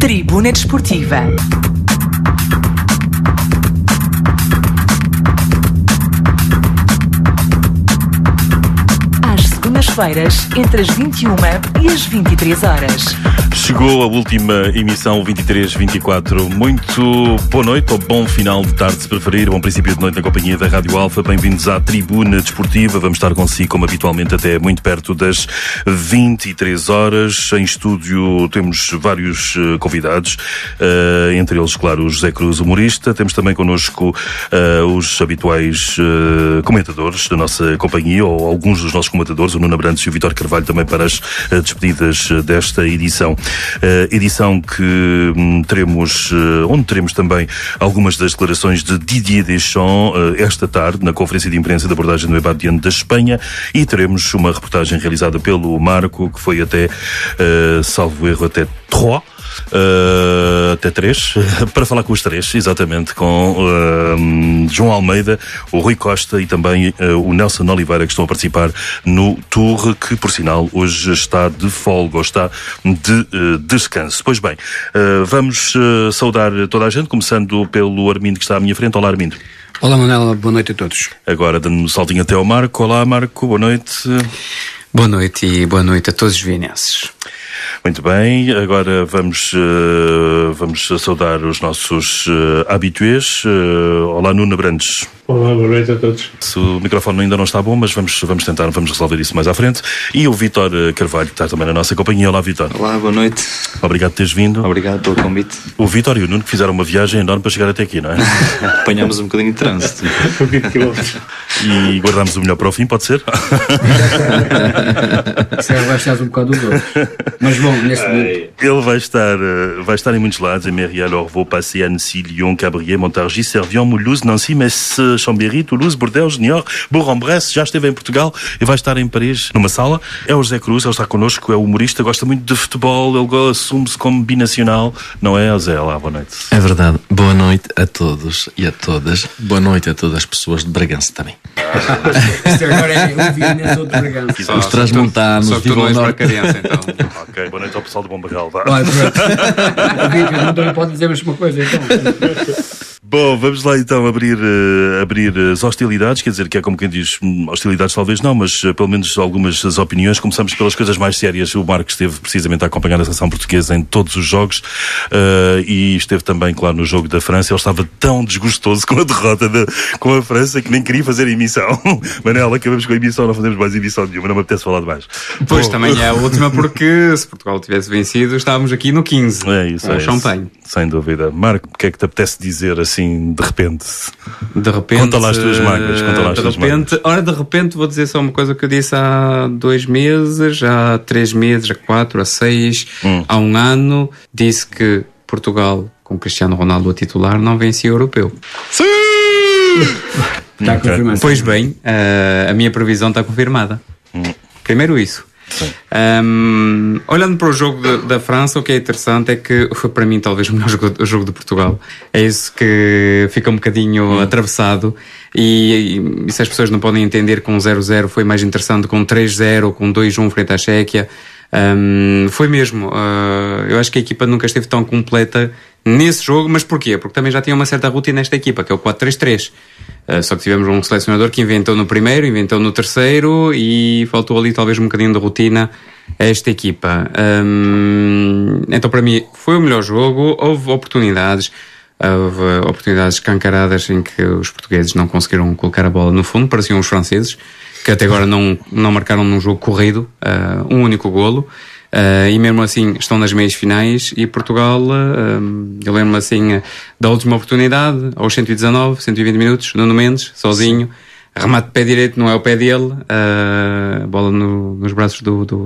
Tribuna Desportiva. Às segundas-feiras, entre as 21 e as 23 horas. Chegou a última emissão 23-24. Muito boa noite ou bom final de tarde, se preferir. Bom princípio de noite na companhia da Rádio Alfa. Bem-vindos à Tribuna Desportiva. Vamos estar consigo, como habitualmente, até muito perto das 23 horas. Em estúdio temos vários convidados, entre eles, claro, o José Cruz, humorista. Temos também connosco os habituais comentadores da nossa companhia, ou alguns dos nossos comentadores, o Nuno Abrantes e o Vítor Carvalho, também para as despedidas desta edição. Edição que teremos, onde teremos também algumas das declarações de Didier Deschamps esta tarde, na conferência de imprensa de abordagem do EBAD diante da Espanha, e teremos uma reportagem realizada pelo Marco, que foi até, salvo erro, até três, para falar com os três, exatamente, com João Almeida, o Rui Costa e também o Nelson Oliveira, que estão a participar no Tour, que, por sinal, hoje está de folga, ou está de descanso. Pois bem, vamos saudar toda a gente, começando pelo Armindo, que está à minha frente. Olá, Armindo. Olá, Manela, boa noite a todos. Agora, dando um saltinho até ao Marco. Olá, Marco, boa noite. Boa noite e boa noite a todos os vienenses. Muito bem, agora vamos saudar os nossos habitués. Olá, Nuno Abrantes. Olá, boa noite a todos. O microfone ainda não está bom, mas vamos tentar, vamos resolver isso mais à frente. E o Vítor Carvalho, que está também na nossa companhia. Olá, Vítor. Olá, boa noite. Obrigado por teres vindo. Obrigado pelo convite. O Vítor e o Nuno que fizeram uma viagem enorme para chegar até aqui, não é? Apanhamos um bocadinho de trânsito. E guardamos o melhor para o fim, pode ser? Se vai estar um bocado do outro. Mas bom, neste momento. Ele vai estar em muitos lados, em Mairie, alors vou passer Annecy, Lyon, Cabriès, Montargis, Servion, Mulhouse, Nancy, Metz, Chambéry, Toulouse, Bordeaux, Niort, Bourg-en-Bresse. Já esteve em Portugal e vai estar em Paris, numa sala. É o José Cruz, ele está connosco, é humorista, gosta muito de futebol, ele assume-se como binacional, não é, José? Olá, boa noite. É verdade. Boa noite a todos e a todas. Boa noite a todas as pessoas de Bragança também. Isto agora é um vienense ou de Bragança. Os transmontanos, só que tu não és bracarense, então. Ok, boa noite ao pessoal de Bom Barral. Olha, não também pode dizer a mesma coisa, então. Bom, vamos lá então abrir as hostilidades, quer dizer, que é como quem diz, hostilidades talvez não, mas pelo menos algumas das opiniões. Começamos pelas coisas mais sérias. O Marcos esteve precisamente a acompanhar a seleção portuguesa em todos os jogos e esteve também, claro, no jogo da França. Ele estava tão desgostoso com a derrota com a França que nem queria fazer a emissão. Manela, acabamos com a emissão, não fazemos mais emissão nenhuma, não me apetece falar de mais. Pois, também é a última, porque se Portugal tivesse vencido, estávamos aqui no 15. É isso, é champanhe. Sem dúvida. Marco, o que é que te apetece dizer assim, de repente? De repente. Conta lá as tuas mágoas. De repente, vou dizer só uma coisa que eu disse há 2 meses, há 3 meses, há 4, há 6, há 1 ano. Disse que Portugal, com Cristiano Ronaldo a titular, não vencia o europeu. Sim! Está confirmado. Pois bem, a minha previsão está confirmada. Primeiro isso. Olhando para o jogo da França, o que é interessante é que foi para mim talvez o melhor jogo de Portugal. É isso que fica um bocadinho atravessado e se as pessoas não podem entender que um 0-0 foi mais interessante com 3-0 ou com 2-1 frente à Chequia, foi mesmo. Eu acho que a equipa nunca esteve tão completa nesse jogo, mas porquê? Porque também já tinha uma certa rotina nesta equipa, que é o 4-3-3. Só que tivemos um selecionador que inventou no primeiro, inventou no terceiro e faltou ali talvez um bocadinho de rotina a esta equipa. Então para mim foi o melhor jogo. Houve oportunidades escancaradas em que os portugueses não conseguiram colocar a bola no fundo, pareciam os franceses, que até agora não marcaram num jogo corrido um único golo. E mesmo assim estão nas meias finais e Portugal, eu lembro-me assim da última oportunidade, aos 119, 120 minutos, Nuno Mendes, sozinho, remate de pé direito, não é o pé dele, bola nos braços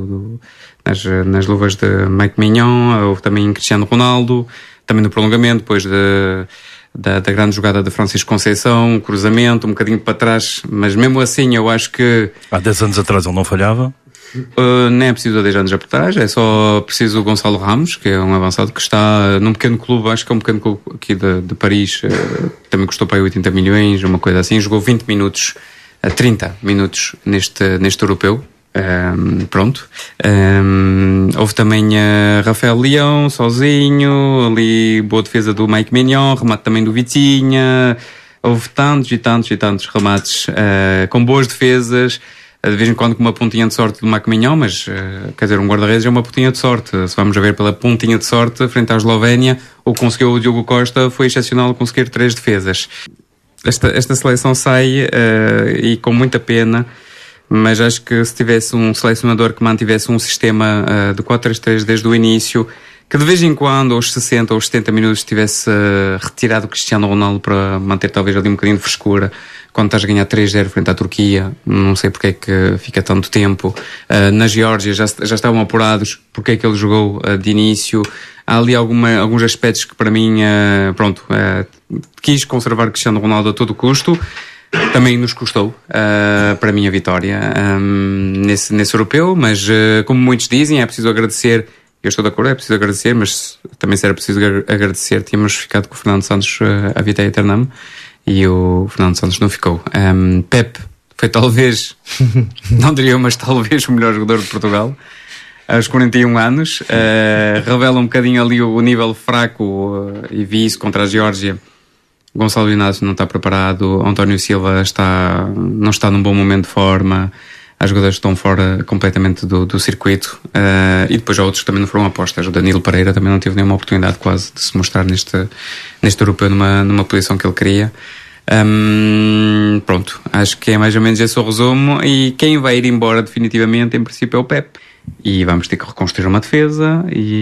nas luvas de Mike Mignon, houve também Cristiano Ronaldo, também no prolongamento, depois da grande jogada de Francisco Conceição, cruzamento, um bocadinho para trás, mas mesmo assim eu acho que... Há 10 anos atrás ele não falhava? Nem é preciso 10 anos atrás, é só preciso o Gonçalo Ramos, que é um avançado que está num pequeno clube, acho que é um pequeno clube aqui de Paris, também custou para aí 80 milhões, uma coisa assim, jogou 20 minutos, 30 minutos neste europeu, Pronto. Houve também Rafael Leão, sozinho, ali boa defesa do Mike Mignon, remate também do Vitinha. Houve tantos e tantos remates com boas defesas, de vez em quando com uma pontinha de sorte do Mike Mignon, mas quer dizer, um guarda-redes é uma pontinha de sorte. Se vamos a ver pela pontinha de sorte frente à Eslovénia, o que conseguiu o Diogo Costa foi excepcional conseguir 3 defesas. Esta seleção sai e com muita pena, mas acho que se tivesse um selecionador que mantivesse um sistema de 4-3-3 desde o início, que de vez em quando, aos 60 ou 70 minutos, tivesse retirado o Cristiano Ronaldo para manter talvez ali um bocadinho de frescura, quando estás a ganhar 3-0 frente à Turquia, não sei porque é que fica tanto tempo. Na Geórgia já estavam apurados porque é que ele jogou de início. Há ali alguns aspectos que para mim, quis conservar Cristiano Ronaldo a todo custo. Também nos custou, para mim, a vitória nesse europeu, mas como muitos dizem, é preciso agradecer. Eu estou de acordo, é preciso agradecer, mas também se era preciso agradecer, tínhamos ficado com o Fernando Santos a vita aeternam e o Fernando Santos não ficou. Pep foi talvez, não diria, mas talvez o melhor jogador de Portugal aos 41 anos. Revela um bocadinho ali o nível fraco e vi isso contra a Geórgia. Gonçalo Inácio não está preparado, António Silva não está num bom momento de forma, há jogadores que estão fora completamente do circuito, e depois há outros que também não foram apostas. O Danilo Pereira também não teve nenhuma oportunidade quase de se mostrar neste europeu numa posição que ele queria. Pronto, acho que é mais ou menos esse o resumo, e quem vai ir embora definitivamente em princípio é o Pep. E vamos ter que reconstruir uma defesa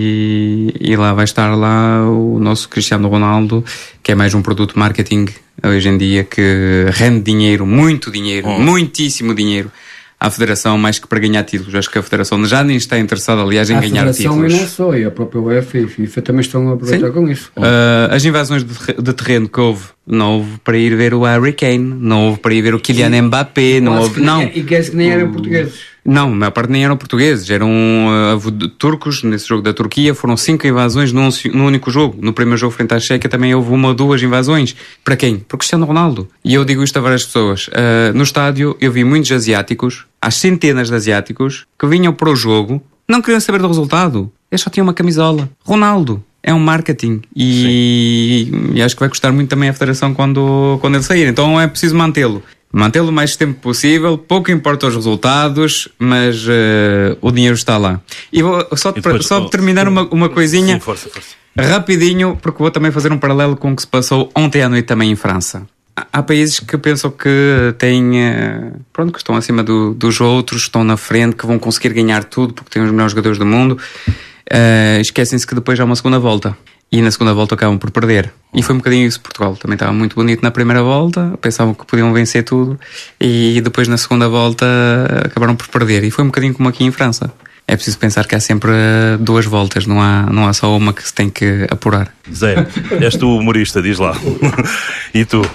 e lá vai estar lá o nosso Cristiano Ronaldo, que é mais um produto de marketing hoje em dia que rende dinheiro, muito dinheiro, muitíssimo dinheiro à Federação, mais que para ganhar títulos. Acho que a Federação já nem está interessada, aliás, em ganhar títulos. A Federação e não só, e a própria UEFA e a FIFA também estão a aproveitar com isso. As invasões de terreno que houve, não houve para ir ver o Harry Kane, não houve para ir ver o Kylian Mbappé, não houve... Não. E que nem eram portugueses. Não, a maior parte nem eram portugueses, eram turcos. Nesse jogo da Turquia foram 5 invasões num único jogo. No primeiro jogo frente à Chequia também houve 1 ou 2 invasões. Para quem? Para o Cristiano Ronaldo. E eu digo isto a várias pessoas. No estádio eu vi muitos asiáticos, às centenas de asiáticos, que vinham para o jogo, não queriam saber do resultado. Eles só tinham uma camisola. Ronaldo. É um marketing. E acho que vai custar muito também à Federação quando ele sair. Então é preciso mantê-lo o mais tempo possível, pouco importa os resultados, mas o dinheiro está lá. E vou só terminar uma coisinha. Sim, força. Rapidinho, porque vou também fazer um paralelo com o que se passou ontem à noite também em França. Há países que pensam que têm, que estão acima dos outros, estão na frente, que vão conseguir ganhar tudo porque têm os melhores jogadores do mundo. Esquecem-se que depois há uma segunda volta. E na segunda volta acabam por perder. E foi um bocadinho isso. Portugal também estava muito bonito na primeira volta, pensavam que podiam vencer tudo, e depois na segunda volta acabaram por perder. E foi um bocadinho como aqui em França. É preciso pensar que há sempre 2 voltas, não há só uma que se tem que apurar. Zé, és tu humorista, diz lá. E tu,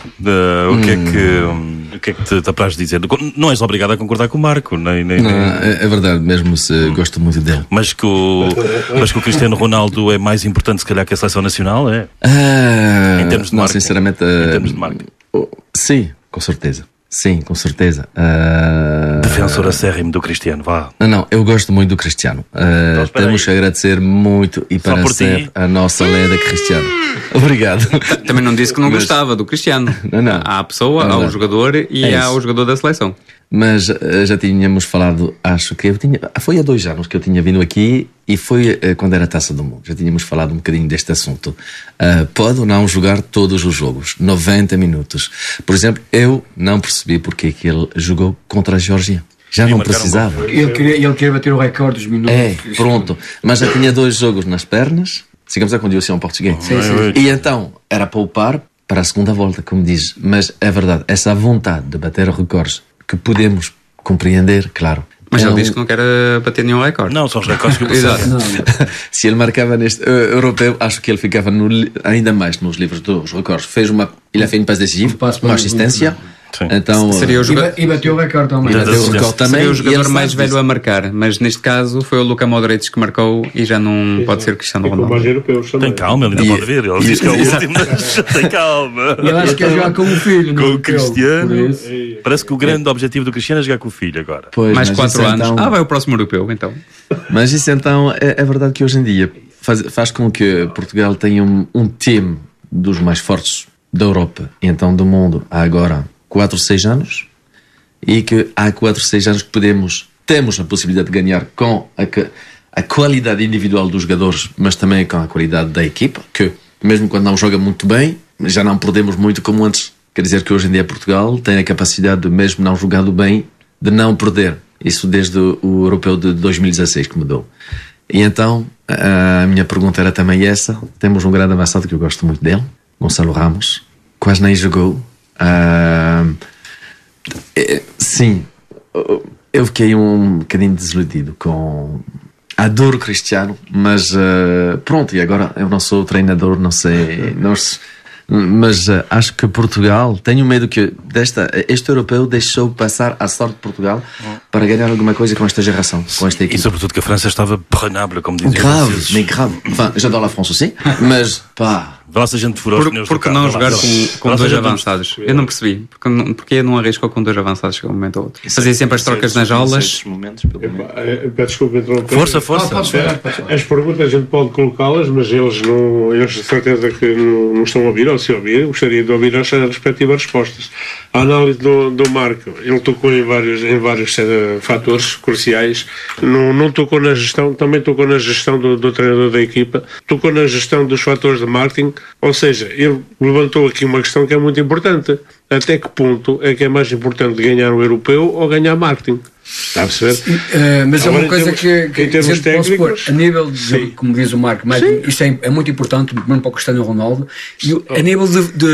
o que é que te apraz dizer? Não és obrigado a concordar com o Marco, nem... Não, é verdade, mesmo se gosto muito dele. Mas que o Cristiano Ronaldo é mais importante, se calhar, que a seleção nacional, é? Em termos de marketing. Sinceramente... Em termos de marketing. Sim, com certeza. Sim, com certeza. Defensor acérrimo do Cristiano, vá. Não, eu gosto muito do Cristiano. Temos que agradecer muito e para sempre a nossa lenda Cristiano. Obrigado. Também não disse que não gostava do Cristiano. Não. Há a pessoa, há o jogador e há o jogador da seleção. Mas já tínhamos falado, acho que foi há 2 anos que eu tinha vindo aqui, e foi quando era a Taça do Mundo. Já tínhamos falado um bocadinho deste assunto. Pode ou não jogar todos os jogos, 90 minutos. Por exemplo, eu não percebi porque é que ele jogou contra a Geórgia. Já não precisava. Ele queria bater o recorde dos minutos. Pronto. Mas já tinha 2 jogos nas pernas, sigamos a condição português. Sim. E então, era poupar para a segunda volta, como diz. Mas é verdade, essa vontade de bater recordes, que podemos compreender, claro. Mas ele diz que não quer bater nenhum recorde. Não, são os recordes que eu Exato. Se ele marcava neste europeu, acho que ele ficava ainda mais nos livros dos recordes. Ele fez ele fez um passe decisivo, uma assistência, Sim. Então, Seria o jogador, E bateu o recorde também. bateu o recorde também. seria o e jogador ele mais sabe velho disso. a marcar, mas neste caso foi o Luka Modric que marcou e já não pode ser Cristiano E com mais Ronaldo. europeus também. Tem calma, ele ainda E- pode ver. Ele diz que é o último, mas tem calma. Eu acho que é jogar com o filho. Com não o com ele. Cristiano. Por isso. Parece que o grande objetivo do Cristiano é jogar com o filho agora. Pois, Mais mas 4 isso anos. então- Vai o próximo europeu, então. Mas isso então é verdade que hoje em dia faz com que Portugal tenha um time dos mais fortes da Europa e então do mundo há agora 4 ou 6 anos, e que há 4 ou 6 anos que temos a possibilidade de ganhar com a qualidade individual dos jogadores, mas também com a qualidade da equipa, que mesmo quando não joga muito bem, já não perdemos muito como antes. Quer dizer que hoje em dia Portugal tem a capacidade de, mesmo não jogando bem, de não perder. Isso desde o europeu de 2016 que mudou. E então, a minha pergunta era também essa. Temos um grande avançado que eu gosto muito dele, Gonçalo Ramos, quase nem jogou. Sim, eu fiquei um bocadinho desiludido com... Adoro o Cristiano, mas pronto, e agora eu não sou treinador, não sei... Mas acho que Portugal, tenho medo que este europeu deixou passar a sorte de Portugal para ganhar alguma coisa com esta geração, com esta E equipe. sobretudo que a França estava prenable, como diziam os Grave, franceses. mais grave. Enfin, j'adore la France aussi, mas pá... Vê lá se a gente furou os pneus do Porque carro, não vê lá. jogar Vê com lá se a dois gente- avançados? Eu não percebi. Porque não arriscou com 2 avançados de um momento ao outro. Fazia sempre as trocas nas aulas. Momentos, pelo menos. Peço desculpa interromper. Força, força. Podes falar, podes falar. As perguntas a gente pode colocá-las, mas eles de certeza que não estão a ouvir, ou se ouvir, gostaria de ouvir as respectivas respostas. A análise do Marco, ele tocou em vários fatores cruciais, não tocou na gestão, também tocou na gestão do treinador da equipa, tocou na gestão dos fatores de marketing, ou seja, ele levantou aqui uma questão que é muito importante. Até que ponto é que é mais importante ganhar o europeu ou ganhar marketing? Está a perceber? Mas é Agora, uma coisa em termos que a gente pode supor, técnicos, a nível de, sim. como diz o Marco, mas isto é muito importante, mesmo para o Cristiano Ronaldo, e a nível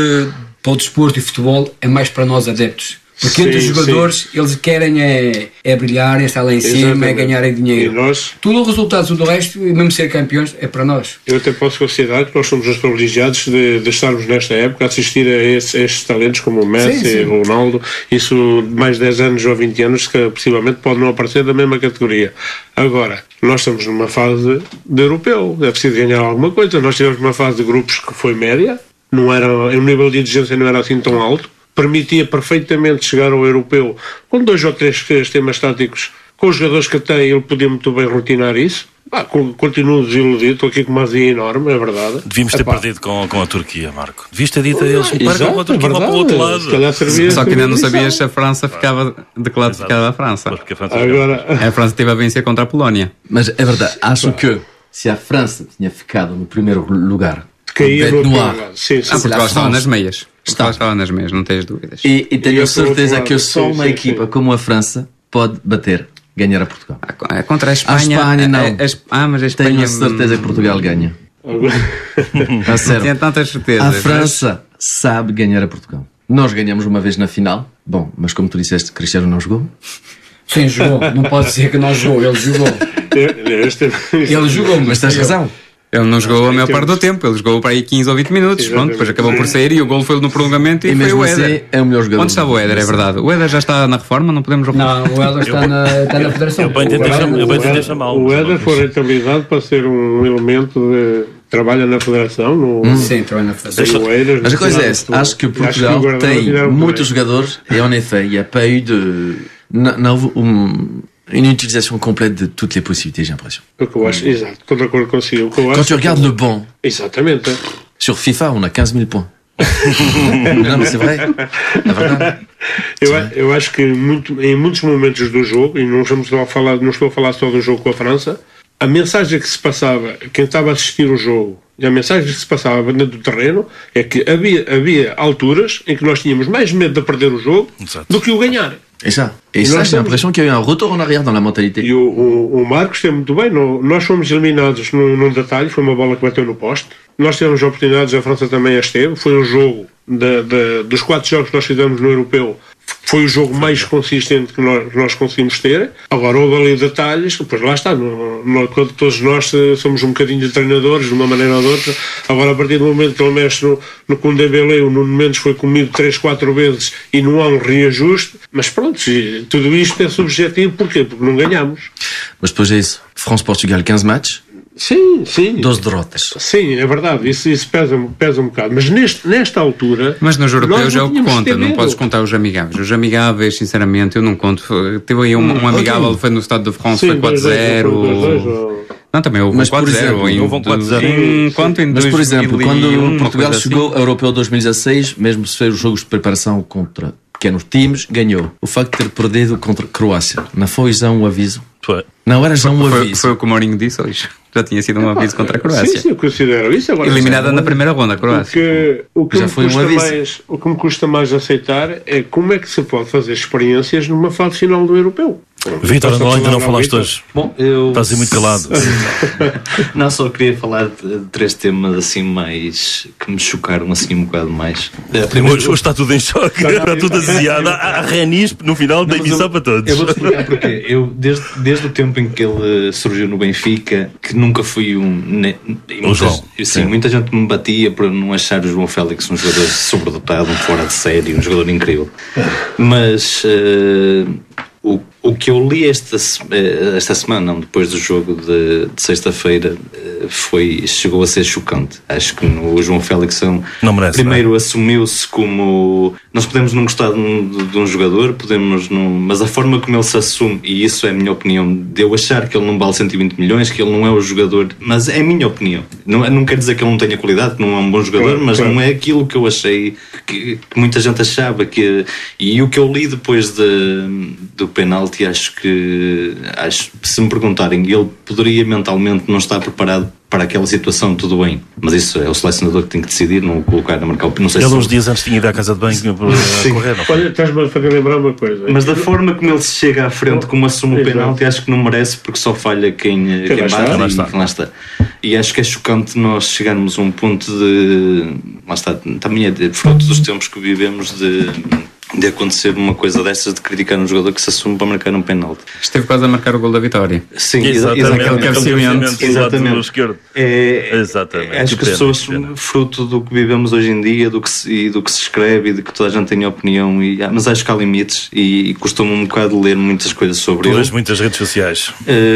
para o desporto e futebol é mais para nós adeptos. Porque entre os Sim, jogadores, eles querem é brilhar, é estar lá em cima, Exatamente. é ganhar dinheiro. E nós- Tudo o resultado do resto, e mesmo ser campeões, é para nós. Eu até posso considerar que nós somos os privilegiados de estarmos nesta época a assistir a estes talentos como o Messi, Sim, sim. o Ronaldo. Isso mais 10 anos ou 20 anos que possivelmente pode não aparecer da mesma categoria. Agora, nós estamos numa fase de europeu, é preciso ganhar alguma coisa. Nós tivemos uma fase de grupos que foi média, não era, o nível de exigência não era assim tão alto, permitia perfeitamente chegar ao europeu com 2 ou 3 temas táticos, com os jogadores que tem, ele podia muito bem rotinar isso. Continuo desiludido, estou aqui com uma azia enorme, é verdade. Devíamos ter Epá, perdido com a Turquia, Marco. Devias ter dito a eles: percam exato, com a Turquia, vão para o outro Se lado. calhar servia Só que ainda não de sabias lição. se a França ficava de que lado ficava a França. Porque a França Agora, A França teve a vencer contra a Polónia. Mas é verdade, acho que se a França tinha ficado no primeiro lugar, caía com no o outro Benoit, lado. Sim, sim. Porque la ela estava France. nas meias. Está. Ela estava nas meias, não tens dúvidas. e E tenho eu sou certeza outro que lado. só Sim, uma sim, equipa sim. como a França pode ganhar a Portugal. Contra a Espanha. Espanha, não. Mas a Espanha. Tenho a certeza que Portugal ganha. A sério. Tinha tantas certezas. A mas- França sabe ganhar a Portugal. Nós ganhamos uma vez na final. Bom, mas como tu disseste, Cristiano não jogou. Sim, jogou. Não pode dizer que não jogou. Ele jogou. Ele jogou, Mas tens razão. Ele não jogou a maior parte do tempo, ele jogou para aí 15 ou 20 minutos, pronto, depois acabou por sair e o gol foi no prolongamento e E foi mesmo o assim Éder. é o melhor jogador. Onde estava o Éder, é verdade. O Éder já está na reforma, não podemos Não, o Helder está na federação. Eu bem tentei chamá-lo. O Éder foi rentabilizado para ser um elemento de trabalha na federação. Sim, trabalha na federação. Mas a coisa é essa, acho que Portugal tem muitos jogadores et en effet, il n'y a pas eu une utilisation complète de toutes les possibilités, j'ai l'impression. O que eu acho, exato, estou de acordo consigo. O que eu Quand acho tu regardes le banc, Exatamente. sur FIFA, on a 15 000 points. Mais non, mais c'est vrai. É verdade. Eu acho que em muitos momentos do jogo, e não estou a falar só do jogo com a França, a mensagem que se passava, quem estava a assistir o jogo, e a mensagem que se passava dentro do terreno é que havia alturas em que nós tínhamos mais medo de perder o jogo Exato. do que o ganhar. Et ça, nós j'ai estamos- l'impression qu'il y a eu un retour en arrière dans la mentalité. E o Marcos esteve muito bem. Nós fomos eliminados num detalhe, foi uma bola que bateu no poste. Nós tivemos oportunidades, a França também as teve. Foi um jogo dos 4 jogos que nós fizemos no Europeu, foi o jogo mais consistente que nós conseguimos ter. Agora houve ali detalhes, depois lá está, quando todos nós somos um bocadinho de treinadores, de uma maneira ou de outra. Agora, a partir do momento que ele mexe no Koundé-Belé, o Nuno Mendes foi comido 3-4 vezes e não há um reajuste, mas pronto, tudo isto é subjetivo. Porquê? Porque não ganhamos. Mas depois é isso. France-Portugal, 15 matchs. Sim. 12 derrotas. Sim, é verdade, isso pesa um bocado. Mas nesta altura. Mas nos europeus é o que conta, não medo. podes contar os amigáveis. Os amigáveis, sinceramente, eu não conto. Teve aí um amigável, foi no Stade de France, foi 4-0. Não, também houve um 4-0. Houve um 4-0. Mas, por exemplo, quando Portugal assim. chegou ao Europeu 2016, mesmo se fez os jogos de preparação contra pequenos times, ganhou. O facto de ter perdido contra a Croácia, não foi já um aviso? Foi. Não, era já um aviso. Foi o que o Mourinho disse hoje. Já tinha sido um aviso contra a Croácia. Sim, eu considero isso. Agora, eliminada na primeira ronda, a Croácia. O que Já me custa mais aceitar é como é que se pode fazer experiências numa fase final do Europeu. Vítor, ainda não falaste hoje. Bom, eu... Estás aí muito calado. Não, só queria falar de 3 temas assim mais que me chocaram assim um bocado mais. Hoje está tudo em choque, está tudo aziado. Há renis no final da emissão para todos. Eu vou explicar porque eu, desde o tempo em que ele surgiu no Benfica, que nunca fui muita gente me batia por não achar o João Félix um jogador sobredotado, um fora de série, um jogador incrível. Mas o que eu li esta semana, depois do jogo de sexta-feira, chegou a ser chocante. Acho que o João Félix primeiro assumiu-se como... Nós podemos não gostar de um jogador, mas a forma como ele se assume, e isso é a minha opinião, de eu achar que ele não vale 120 milhões, que ele não é o jogador, mas é a minha opinião. Não quer dizer que ele não tenha qualidade, que não é um bom jogador, mas não é aquilo que eu achei que muita gente achava. E o que eu li depois do penalti, acho que se me perguntarem, ele poderia mentalmente não estar preparado para aquela situação, tudo bem, mas isso é o selecionador que tem que decidir, não o colocar a marcar o não sei. Ele uns dias antes tinha ido à casa de banho para correr, não? Olha, estás-me a fazer lembrar uma coisa. Mas da forma como ele se chega à frente, como assume o penalti, acho que não merece, porque só falha quem bate e lá está. E acho que é chocante nós chegarmos a um ponto de... Lá está, também é fruto dos tempos que vivemos de acontecer uma coisa dessas, de criticar um jogador que se assume para marcar um penalti. Esteve quase a marcar o gol da vitória. Sim, exatamente. Exatamente. Exatamente. Acho que as pessoas, fruto do que vivemos hoje em dia, do que se escreve e de que toda a gente tem opinião, mas acho que há limites e custa-me um bocado ler muitas coisas sobre ele. Muitas redes sociais.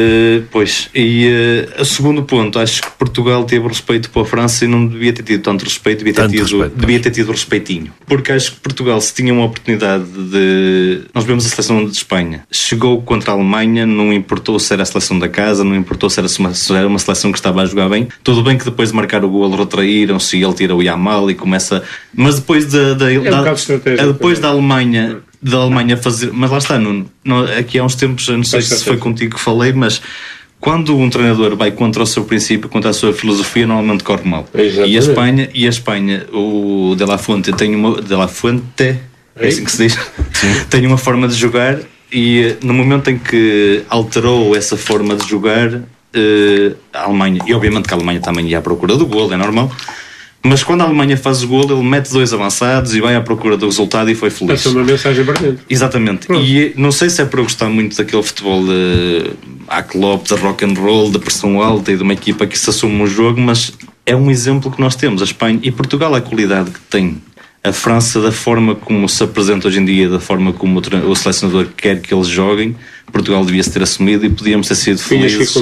O segundo ponto, acho que Portugal teve respeito para a França e não devia ter tido tanto respeito, devia ter tido respeitinho. Porque acho que Portugal, se tinha uma oportunidade de... Nós vemos a seleção de Espanha. Chegou contra a Alemanha, não importou se era a seleção da casa, não importou se era uma seleção que estava a jogar bem. Tudo bem que depois de marcar o gol retraíram-se e ele tira o Yamal e começa... Mas depois depois da Alemanha fazer... Mas lá está, Nuno. Aqui há uns tempos, não sei se foi contigo que falei, mas... Quando um treinador vai contra o seu princípio, contra a sua filosofia, normalmente corre mal. Exatamente. E a Espanha, o De La Fuente tem uma... De La Fuente... É assim que se diz. Tem uma forma de jogar e no momento em que alterou essa forma de jogar, a Alemanha, e obviamente que a Alemanha também ia à procura do golo, é normal, mas quando a Alemanha faz o golo, ele mete 2 avançados e vai à procura do resultado e foi feliz. Essa é uma mensagem para dentro. Exatamente. Pronto. E não sei se é para eu gostar muito daquele futebol de Klopp, de rock and roll, de pressão alta e de uma equipa que se assume o jogo, mas é um exemplo que nós temos. A Espanha e Portugal, a qualidade que tem. A França, da forma como se apresenta hoje em dia, da forma como o selecionador quer que eles joguem, Portugal devia-se ter assumido e podíamos ter sido felizes.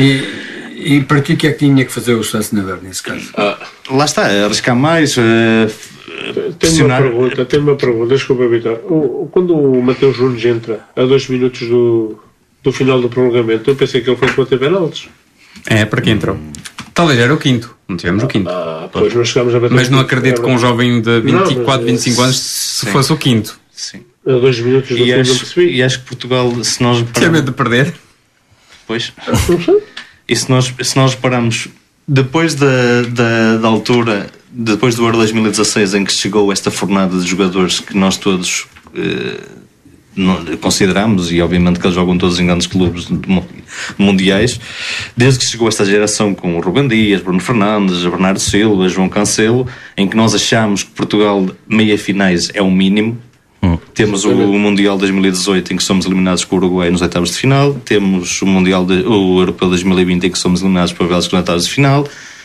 E para ti, o que é que tinha que fazer o selecionador nesse caso? Lá está, arriscar mais. Tenho uma pergunta, desculpa, Vitor. Quando o Mateus Nunes entra a 2 minutos do final do prolongamento, eu pensei que ele foi bater penaltis. É, para quem entrou. Talvez era o quinto, não tivemos o quinto. Pois nós chegámos a bater. Mas não acredito que um jovem de 24, 25 anos se fosse o quinto. Sim. A 2 minutos do fim não percebi. E acho que Portugal, se nós... Tinha medo de perder? Pois. E se nós repararmos, depois da altura, depois do Euro 2016, em que chegou esta fornada de jogadores que nós todos consideramos, e obviamente que eles jogam todos em grandes clubes mundiais, desde que chegou esta geração com o Rubem Dias, Bruno Fernandes, Bernardo Silva, João Cancelo, em que nós achamos que Portugal meia finais é o mínimo, Temos o Mundial 2018 em que somos eliminados com o Uruguai nos oitavos de final. Temos o Europeu 2020 em que somos eliminados para a Bélgica nos oitavos de final.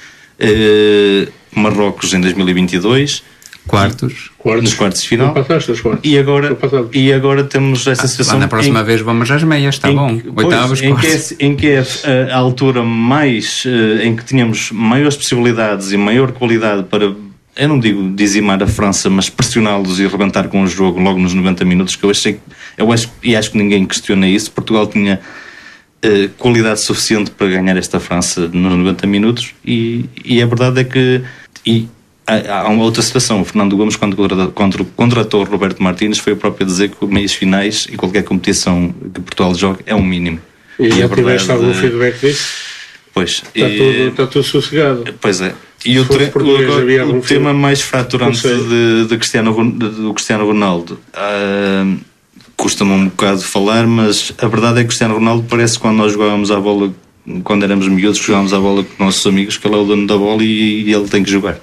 Marrocos em 2022. Nos quartos de final. E agora temos essa situação. Na próxima vez vamos às meias, está bom. Oitavos, em que é a altura mais em que tínhamos maiores possibilidades e maior qualidade para, eu não digo dizimar a França, mas pressioná-los e arrebentar com o jogo logo nos 90 minutos, que acho que ninguém questiona isso. Portugal tinha qualidade suficiente para ganhar esta França nos 90 minutos e a verdade é que há uma outra situação. O Fernando Gomes, quando contratou o Roberto Martínez, foi o próprio a dizer que meias finais em qualquer competição que Portugal joga é um mínimo. E já tiveste algum feedback disso? Pois. Está tudo sossegado. Pois é. E o tema mais fraturante do Cristiano Ronaldo custa-me um bocado falar, mas a verdade é que o Cristiano Ronaldo parece que quando nós jogávamos à bola, quando éramos miúdos, jogávamos à bola com nossos amigos, que ele é o dono da bola e ele tem que jogar.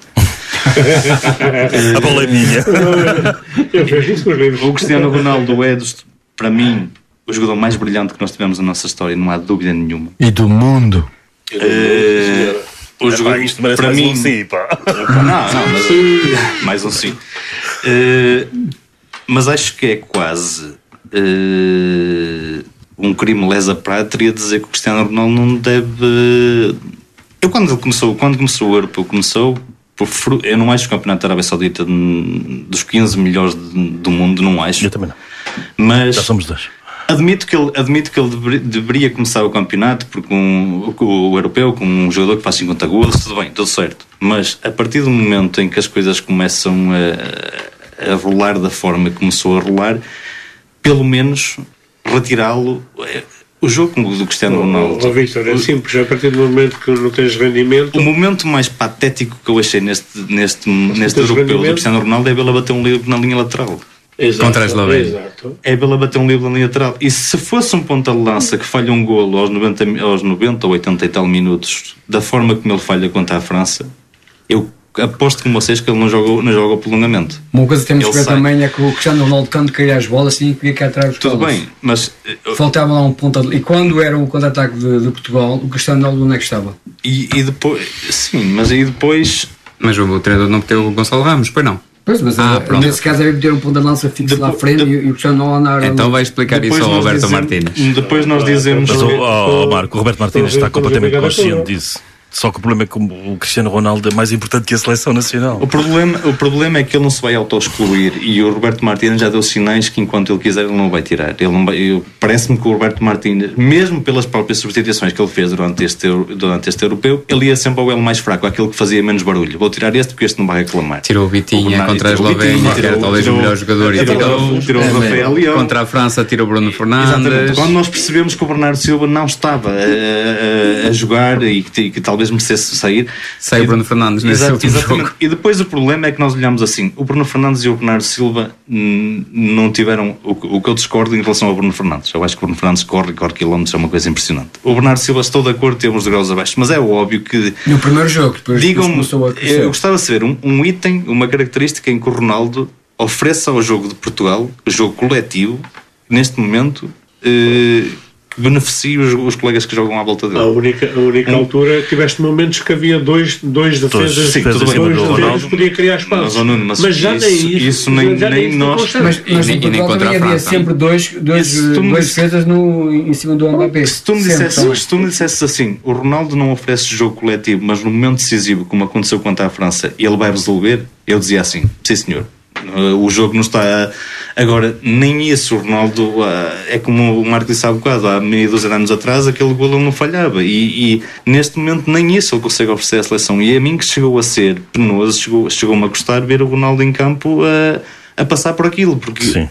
A bola é minha. O Cristiano Ronaldo é, para mim, o jogador mais brilhante que nós tivemos na nossa história, não há dúvida nenhuma. E do mundo. O jogador, isto merece para mais mim, um sim, pá. Não, mais um sim. Mas acho que é quase um crime lesa pátria dizer que o Cristiano Ronaldo não deve. Quando começou o Europeu, eu não acho que o Campeonato da Arábia Saudita dos 15 melhores do mundo, não acho. Eu também não. Mas já somos dois. Admito que ele deveria começar o campeonato porque o europeu com um jogador que faz 50 gols, tudo bem, tudo certo. Mas a partir do momento em que as coisas começam a rolar da forma que começou a rolar, pelo menos retirá-lo. O jogo do Cristiano Ronaldo. Victor, é simples, a partir do momento que não tens rendimento. O momento mais patético que eu achei neste europeu do Cristiano Ronaldo é vê-lo bater um livro na linha lateral. Exato, contra a Eslovénia. É vê-lo bater um livro na linha lateral. E se fosse um ponta de lança que falha um golo aos 90 ou 80 e tal minutos, da forma como ele falha contra a França, eu aposto com vocês que ele não joga o prolongamento. Uma coisa que temos que ver também é que o Cristiano Ronaldo, quando caía as bolas, tinha que vir cá atrás. Tudo bem, mas faltava lá um ponta. E quando era o contra-ataque de Portugal, o Cristiano Ronaldo onde é que estava? E depois, sim, mas aí depois. Mas o treinador não meteu o Gonçalo Ramos, pois não? Pois, mas nesse caso é meter um ponta de lança fixo lá à frente e o Cristiano Ronaldo andar. Então vai explicar isso ao Roberto Martínez. Depois nós dizemos. Mas Marco, o Roberto Martínez está completamente consciente disso. Só que o problema é que o Cristiano Ronaldo é mais importante que a seleção nacional. O problema é que ele não se vai auto-excluir e o Roberto Martínez já deu sinais que enquanto ele quiser ele não vai tirar. Parece-me que o Roberto Martínez, mesmo pelas próprias substituições que ele fez durante este europeu, ele ia sempre ao elo mais fraco, aquele que fazia menos barulho. Vou tirar este porque este não vai reclamar. Tirou o Vitinha contra a Eslovénia, tirou talvez o melhor jogador e tirou o Rafael Leão. Contra a França tirou o Bruno Fernandes. Exatamente. Quando nós percebemos que o Bernardo Silva não estava a jogar e que talvez merecesse sair. Sai o Bruno Fernandes nesse último jogo. E depois o problema é que nós olhamos assim, o Bruno Fernandes e o Bernardo Silva não tiveram o que eu discordo em relação ao Bruno Fernandes. Eu acho que o Bruno Fernandes corre quilómetros, é uma coisa impressionante. O Bernardo Silva, estou de acordo, temos degraus abaixo, mas é óbvio que no primeiro jogo, depois eu gostava de saber um item, uma característica em que o Ronaldo ofereça ao jogo de Portugal, jogo coletivo, neste momento, que beneficie os colegas que jogam à volta dele. A única altura que tiveste momentos que havia dois defesas, sim, tudo bem, dois defesas podia criar espaço. Mas já isso nem nós. Mas nem contra a França. Havia sempre dois defesas em cima do Mbappé. Se tu me dissesses assim, o Ronaldo não oferece jogo coletivo, mas no momento decisivo, como aconteceu contra a França, ele vai resolver, eu dizia assim, sim senhor. O jogo não está. Agora, nem isso, o Ronaldo é como o Marco disse há bocado, há meia dúzia de anos atrás aquele golo não falhava e neste momento nem isso ele consegue oferecer à seleção. E a mim que chegou a ser penoso, chegou-me a gostar ver o Ronaldo em campo a passar por aquilo, porque sim.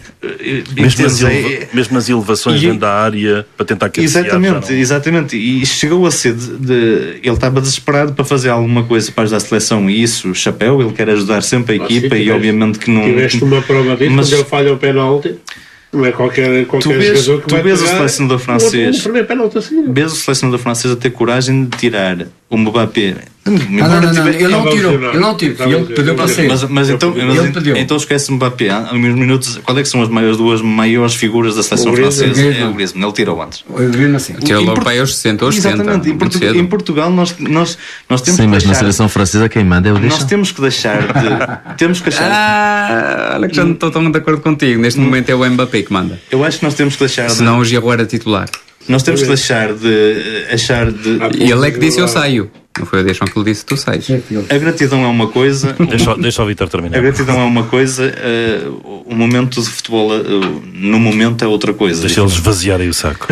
Mesmo nas elevações dentro da área para tentar cabecear. Exatamente, e chegou a ser ele estava desesperado para fazer alguma coisa para ajudar a seleção e isso, chapéu, ele quer ajudar sempre a equipa e obviamente que não... Tiveste uma prova disso, mas quando ele falha o penalti, não é qualquer jogador que vai vês o selecionador francês o primeiro penalti assim. Vês o selecionador francês a ter coragem de tirar o Mbappé Não, ele não tirou. Ele pediu para sair. Mas então, Ele pediu. então esquece Mbappé. Há uns minutos, qual é que são as duas maiores figuras da seleção francesa? É o Griezmann. Ele tirou antes. O Griezmann, assim. Tirou logo para aí aos 60 ou 70. Exatamente. Em Portugal nós temos Sim, que mas na deixar... seleção francesa quem manda é o Nós Deschamps. temos que deixar de... Temos que achar... Olha que já não estou tão de acordo contigo. Neste momento é o Mbappé que manda. Eu acho que nós temos que deixar de... Senão o Giroud era titular. Nós temos que deixar de achar de... E ele é que disse eu saio. Não foi o Deschamps que lhe disse tu sais. A gratidão é uma coisa... Deixa o Vítor terminar. A gratidão é uma coisa, o momento de futebol no momento é outra coisa. Deixa eles esvaziarem o saco.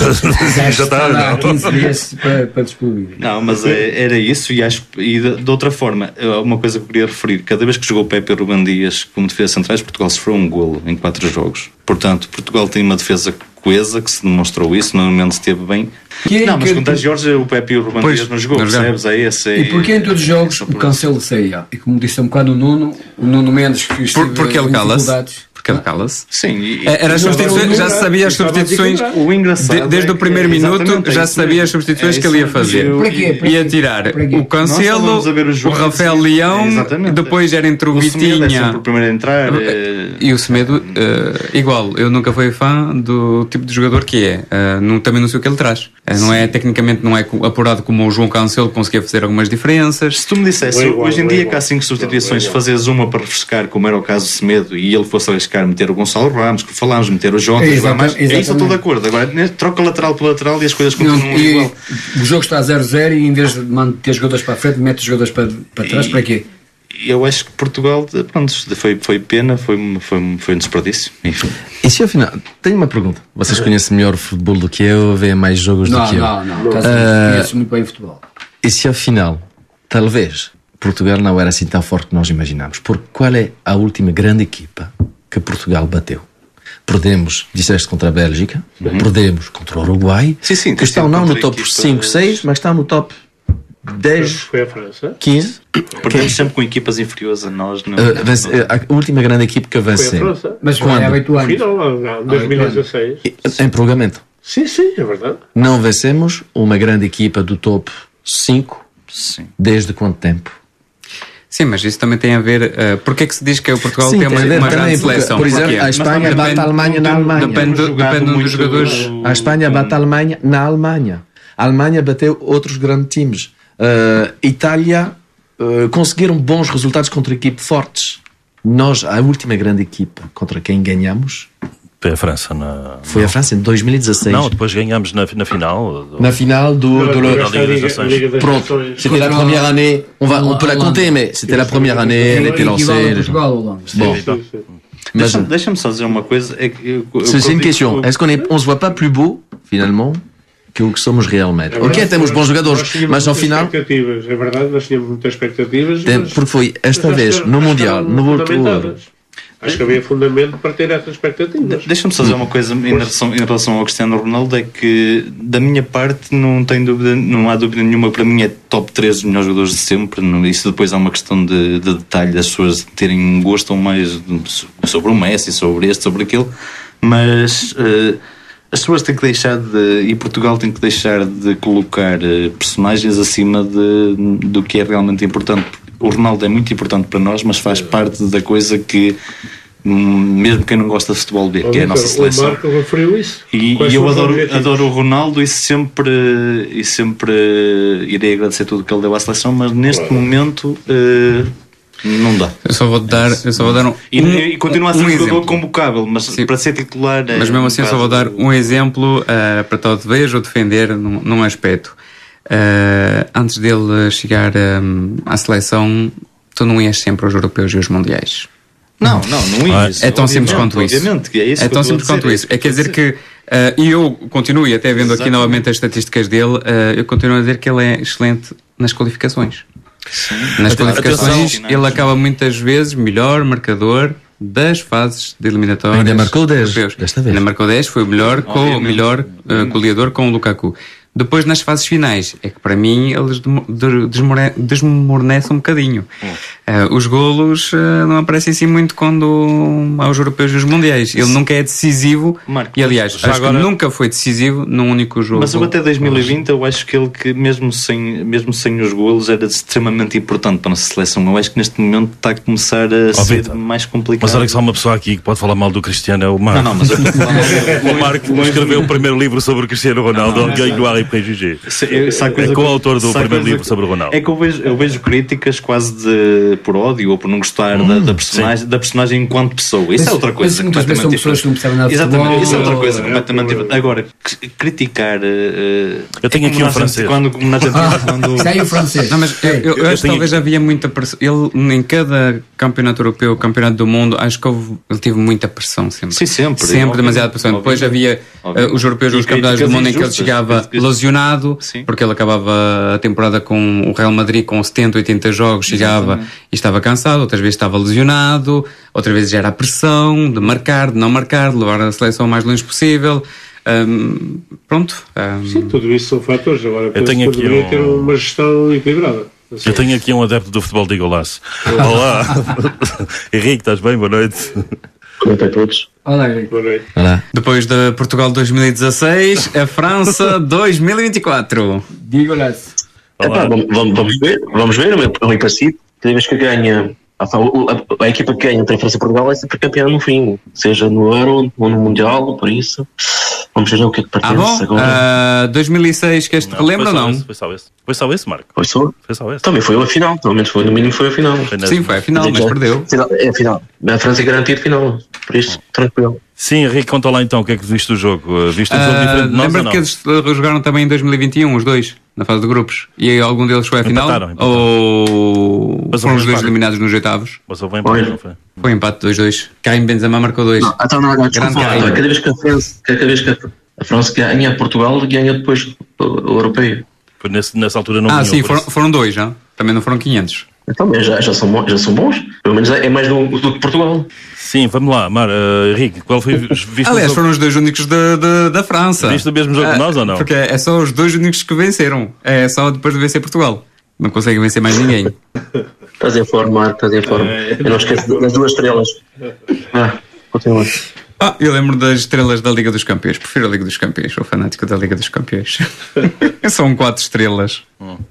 Já está. Há 15 dias para despoluir. Não, mas era isso, e acho e de outra forma, uma coisa que eu queria referir: cada vez que jogou Pepe e Ruben Dias como defesa centrais, Portugal sofreu um golo em 4 jogos. Portanto, Portugal tem uma defesa coesa, que se demonstrou isso, no momento esteve bem. Não, mas contra a Geórgia, o Pepe e o Ruben Dias não jogou, percebes? É esse. E porquê em todos os jogos o Cancelo saía? E como disse um bocado o Nuno Mendes, que esteve Porque ele em cala-se. dificuldades. Porque ele cala-se. Sim, Era as substituições, já se sabia as substituições. O engraçado Desde o primeiro minuto já se sabia as substituições que ele ia fazer. Ia tirar o Cancelo, o Rafael Leão, depois era entre o Vitinha o primeiro a entrar. e o Semedo. Igual, eu nunca fui fã do tipo de jogador que é. Também não sei o que ele traz. Não é, tecnicamente não é apurado como o João Cancelo conseguia fazer algumas diferenças. Se tu me dissesse, hoje em dia que há 5 substituições, fazes uma para refrescar, como era o caso do Semedo, e ele fosse arriscar meter o Gonçalo Ramos, que falámos, meter o Jota, é isso, eu estou de acordo. Agora, troca lateral por lateral e as coisas continuam igual. O jogo está a 0-0 e em vez de manter jogadores para a frente, mete os jogadores para trás, para quê? Eu acho que Portugal, pronto, foi pena, foi um desperdício. Enfim. E se afinal, tenho uma pergunta. Vocês conhecem melhor o futebol do que eu, veem mais jogos do que eu? Não. Conheço muito bem o futebol. E se afinal, talvez, Portugal não era assim tão forte que nós imaginámos? Porque qual é a última grande equipa que Portugal bateu? Perdemos, disseste, contra a Bélgica, perdemos contra o Uruguai, sim, que estão não no top 5, 6, mas estão no top 10, Foi a França. 15. Perdemos sempre com equipas inferiores a nós. A última grande equipe que Foi a venceu. França. Mas foi há 8 anos. Final, 2016. Em prolongamento. Sim, é verdade. Não vencemos uma grande equipa do top 5 Sim. desde quanto tempo? Sim, mas isso também tem a ver. Porque é que se diz que o Portugal Sim, tem uma tem a ver grande também, porque, seleção? por exemplo, a Espanha bate a Alemanha na Alemanha. Depende dos jogadores. A Espanha bate a Alemanha na Alemanha. A Alemanha bateu outros grandes times. Itália conseguiram bons resultados contra equipes fortes. Nós, a última grande equipa contra quem ganhamos Foi a França. foi a França em 2016. Não, depois ganhamos na final. Na final da Liga das Nações. Pronto, c'était la première année. On peut la compter, mais c'était la première année. Elle était lancée. Bon. Mais Deixa-me só dizer uma coisa. c'est une question. Est-ce qu'on se voit pas plus beau, finalement, que o que somos realmente? Ok, temos bons jogadores, mas ao final... Expectativas. É verdade, nós tínhamos muitas expectativas. Porque foi esta vez, no Mundial, no outro... Acho que havia fundamento para ter essas expectativas. Deixa-me só dizer uma coisa em relação ao Cristiano Ronaldo, é que da minha parte não tenho dúvida, não há dúvida nenhuma, para mim é top 3 dos melhores jogadores de sempre. Isso depois há uma questão de detalhe, das pessoas terem gosto mais sobre o Messi, sobre este, sobre aquele, mas as pessoas têm que deixar e Portugal tem que deixar de colocar personagens acima do que é realmente importante. O Ronaldo é muito importante para nós, mas faz parte da coisa que mesmo quem não gosta de futebol vê, que é a nossa seleção. O Marco referiu isso. E eu adoro o Ronaldo e sempre irei agradecer tudo que ele deu à seleção, mas neste momento não dá. Eu só vou dar um e continua a ser um jogador exemplo convocável, mas sim, para ser titular mas mesmo assim eu só vou dar um exemplo para talvez ou defender num aspecto. Antes dele chegar à seleção, tu não ias sempre aos europeus e aos mundiais. Não ias. É tão simples quanto isso. É tão simples quanto isso. É quer dizer que e eu continuo, e até vendo aqui novamente as estatísticas dele, eu continuo a dizer que ele é excelente nas qualificações. Sim. Nas qualificações ele acaba muitas vezes melhor marcador das fases de eliminatórias. Ainda marcou 10 desta vez. Ainda marcou 10, foi o melhor goleador com o Lukaku. Depois, nas fases finais, é que para mim eles desmoronecem um bocadinho. Os golos não aparecem assim muito quando há os europeus e os mundiais. Ele nunca é decisivo, Marco, e aliás, acho que nunca foi decisivo num único jogo. Mas eu até 2020 eu acho que ele, que mesmo sem os golos, era extremamente importante para a nossa seleção. Eu acho que neste momento está a começar a ser mais complicado. Mas olha que só uma pessoa aqui que pode falar mal do Cristiano é o Marco. Não, mas eu estou a falar o Marco escreveu o primeiro livro sobre o Cristiano Ronaldo, Alguém do Ari Préjugé. É co-autor do primeiro livro sobre o Ronaldo. É que eu vejo críticas quase por ódio ou por não gostar da personagem enquanto pessoa. Isso é outra coisa completamente diferente. Exatamente, isso é outra coisa completamente diferente. Agora, criticar. Eu tenho aqui um francês. Quando na Argentina. Sai o francês. Não, mas eu acho que talvez havia muita pressão. Ele, em cada campeonato europeu, campeonato do mundo, acho que ele teve muita pressão sempre. Sim, sempre. Sempre demasiada pressão. Depois havia os europeus, os campeonatos do mundo, em que ele chegava lesionado, porque ele acabava a temporada com o Real Madrid com 70, 80 jogos, chegava e estava cansado, outras vezes estava lesionado, outras vezes já era a pressão de marcar, de não marcar, de levar a seleção o mais longe possível. Pronto. Sim, tudo isso são fatores. Agora eu tenho aqui poderia ter uma gestão equilibrada. Eu tenho aqui um adepto do futebol de Golaço. Olá! Henrique, estás bem? Boa noite. Boa noite a todos. Olá, Henrique. Boa noite. Olá. Depois da Portugal 2016, a França 2024. Digo-lhes. Epá, vamos ver, o meu parecido. Cada vez que ganha, a equipa que ganha entre a França e Portugal é sempre campeã no fim, seja no Euro ou no Mundial, por isso. Vamos ver o que é que pertence agora. 2006, que este relembra ou não? Foi só esse, Marco. Foi só? Foi só esse. Também foi a final, pelo menos no mínimo foi a final. Sim, foi a final, mas perdeu. É a final. A França é garantido final, por isso, tranquilo. Sim, Henrique, conta lá então o que é que viste do jogo. Viste um jogo diferente de nós? Lembra-te que eles jogaram também em 2021, os dois, na fase de grupos, e algum deles foi à final? Empataram. Ou foram os dois eliminados nos oitavos? Mas houve empate, não foi? Foi empate 2-2. Karim Benzema marcou 2. Cada vez que a França ganha, Portugal ganha depois o europeu. Foi nessa altura não ganhou. Sim, foram 2, não? Também não foram 500. Então, já são bons. Pelo menos é mais do que Portugal. Sim, vamos lá, Henrique, qual foi viste? Aliás, foram os dois únicos da França. Viste o mesmo jogo que nós ou não? Porque é só os dois únicos que venceram. É só depois de vencer Portugal. Não conseguem vencer mais ninguém. Estás em forma, Eu não esqueço das 2 estrelas. Continua. Eu lembro das estrelas da Liga dos Campeões. Prefiro a Liga dos Campeões. Sou fanático da Liga dos Campeões. São 4 estrelas.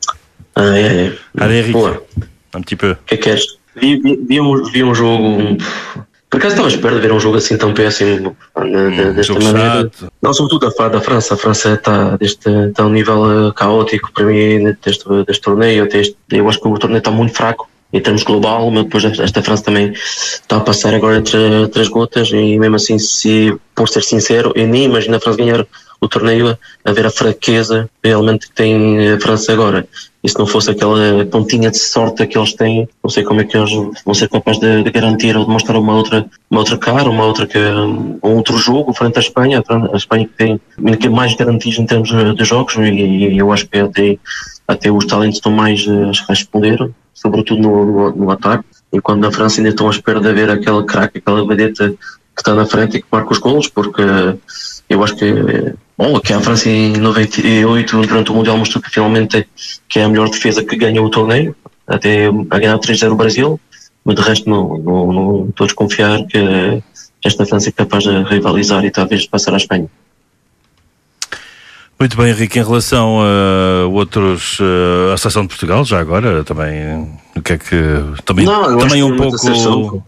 Henrique, um petit peu. O que é que queres? Vi um jogo. Por acaso estava à espera de ver um jogo assim tão péssimo desta maneira. Chato. Não, sobretudo da França. A França está a um nível caótico para mim deste torneio. Eu acho que o torneio está muito fraco em termos global, mas depois esta França também está a passar agora entre as gotas, e mesmo assim, por ser sincero, eu nem imagino a França ganhar o torneio a ver a fraqueza realmente que tem a França agora. E se não fosse aquela pontinha de sorte que eles têm, não sei como é que eles vão ser capazes de garantir ou de mostrar uma outra cara, um outro jogo frente à Espanha. A Espanha que tem mais garantias em termos de jogos, e eu acho que até os talentos estão mais a responder, sobretudo no ataque, enquanto na França ainda estão à espera de ver aquele craque, aquela vedeta que está na frente e que marca os golos, porque eu acho que a França em 98, durante o Mundial, mostrou que finalmente que é a melhor defesa que ganha o torneio, até a ganhar 3-0 o Brasil, mas de resto não estou a desconfiar que esta França é capaz de rivalizar e talvez passar à Espanha. Muito bem, Henrique, em relação a outros, a seleção de Portugal, já agora, também, o que é que... Também um pouco...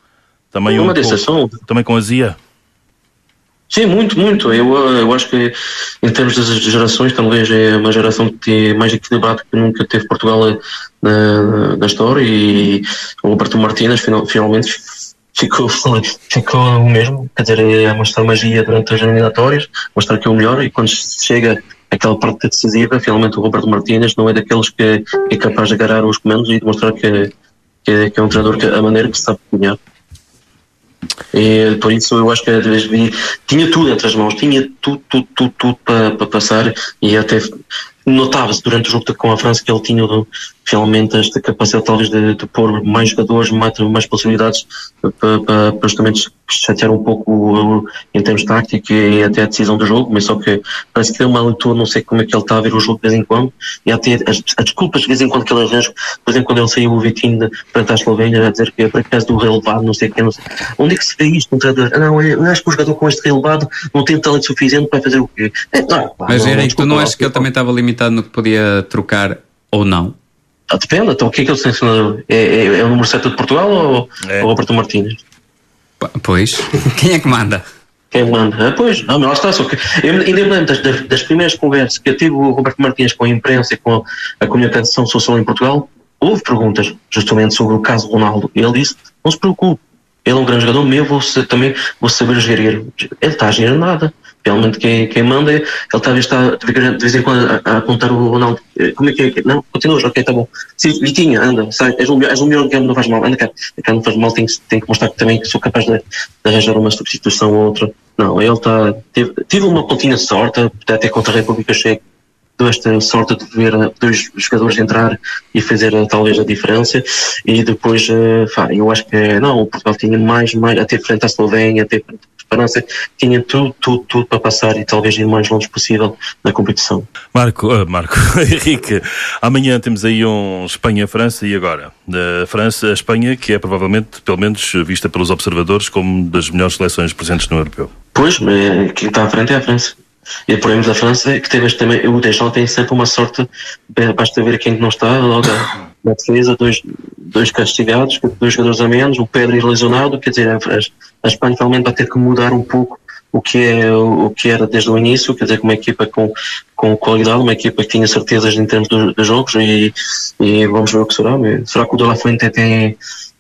Também com azia? Sim, muito. Eu acho que em termos das gerações, talvez é uma geração que é mais equilibrada que nunca teve Portugal na história, e o Roberto Martínez finalmente ficou o mesmo, quer dizer, é mostrar magia durante as eliminatórias, mostrar que é o melhor, e quando chega aquela parte decisiva, finalmente o Roberto Martínez não é daqueles que é capaz de agarrar os comandos e demonstrar que é um treinador a maneira que se sabe cozinhar. E por isso eu acho que tinha tudo entre as mãos, tinha tudo para passar, e até notava-se durante o jogo com a França que ele tinha finalmente esta capacidade talvez de pôr mais jogadores, mais possibilidades para justamente chatear um pouco em termos táticos e até a decisão do jogo, mas só que parece que tem uma leitura, não sei como é que ele está a ver o jogo de vez em quando, e até as desculpas de vez em quando que ele arranja, por exemplo, quando ele saiu o Vitinho para a Eslovénia a dizer que é por acaso do relevado, não sei o que, não sei. Onde é que se vê isto? Não, eu acho que o jogador com este relevado não tem talento suficiente para fazer o quê? Mas Henrique, tu não achas que ele também estava limitado no que podia trocar ou não? Depende, então o que é o selecionador? É o número 7 de Portugal ou o Roberto Martínez? Pois, quem é que manda? Quem manda? Pois, mas lá está, só que eu ainda me lembro das primeiras conversas que eu tive o Roberto Martínez com a imprensa e com a comunicação social em Portugal, houve perguntas justamente sobre o caso Ronaldo, e ele disse, não se preocupe, ele é um grande jogador, também vou saber gerir. Ele está a gerir nada. Realmente quem manda, ele talvez está de vez em quando a apontar o Ronaldo. Como é que é? Não, continuas, ok, tá bom. Sim, Vitinha, anda, sai, és o melhor que não faz mal, anda cá, não faz mal, tem que mostrar que também sou capaz de arranjar uma substituição ou outra. Não, ele tive uma pontinha de sorte, até contra a República Checa, esta sorte de ver 2 jogadores entrar e fazer talvez a diferença, e depois eu acho que o Portugal tinha mais até frente à Eslovénia, até frente à França, tinha tudo para passar e talvez ir o mais longe possível na competição. Marco, Henrique, amanhã temos aí um Espanha-França, e agora? A Espanha, que é provavelmente, pelo menos vista pelos observadores, como das melhores seleções presentes no Europeu. Pois, quem está à frente é a França. E o problema da França é que teve também, o Deschamps tem sempre uma sorte, basta ver quem não está, logo na defesa, dois castigados, 2 jogadores a menos, o Pedri lesionado, quer dizer, a Espanha realmente vai ter que mudar um pouco o que era desde o início, quer dizer, com uma equipa com qualidade, uma equipa que tinha certezas em termos dos jogos, e vamos ver o que será. Será que o De La Fuente tem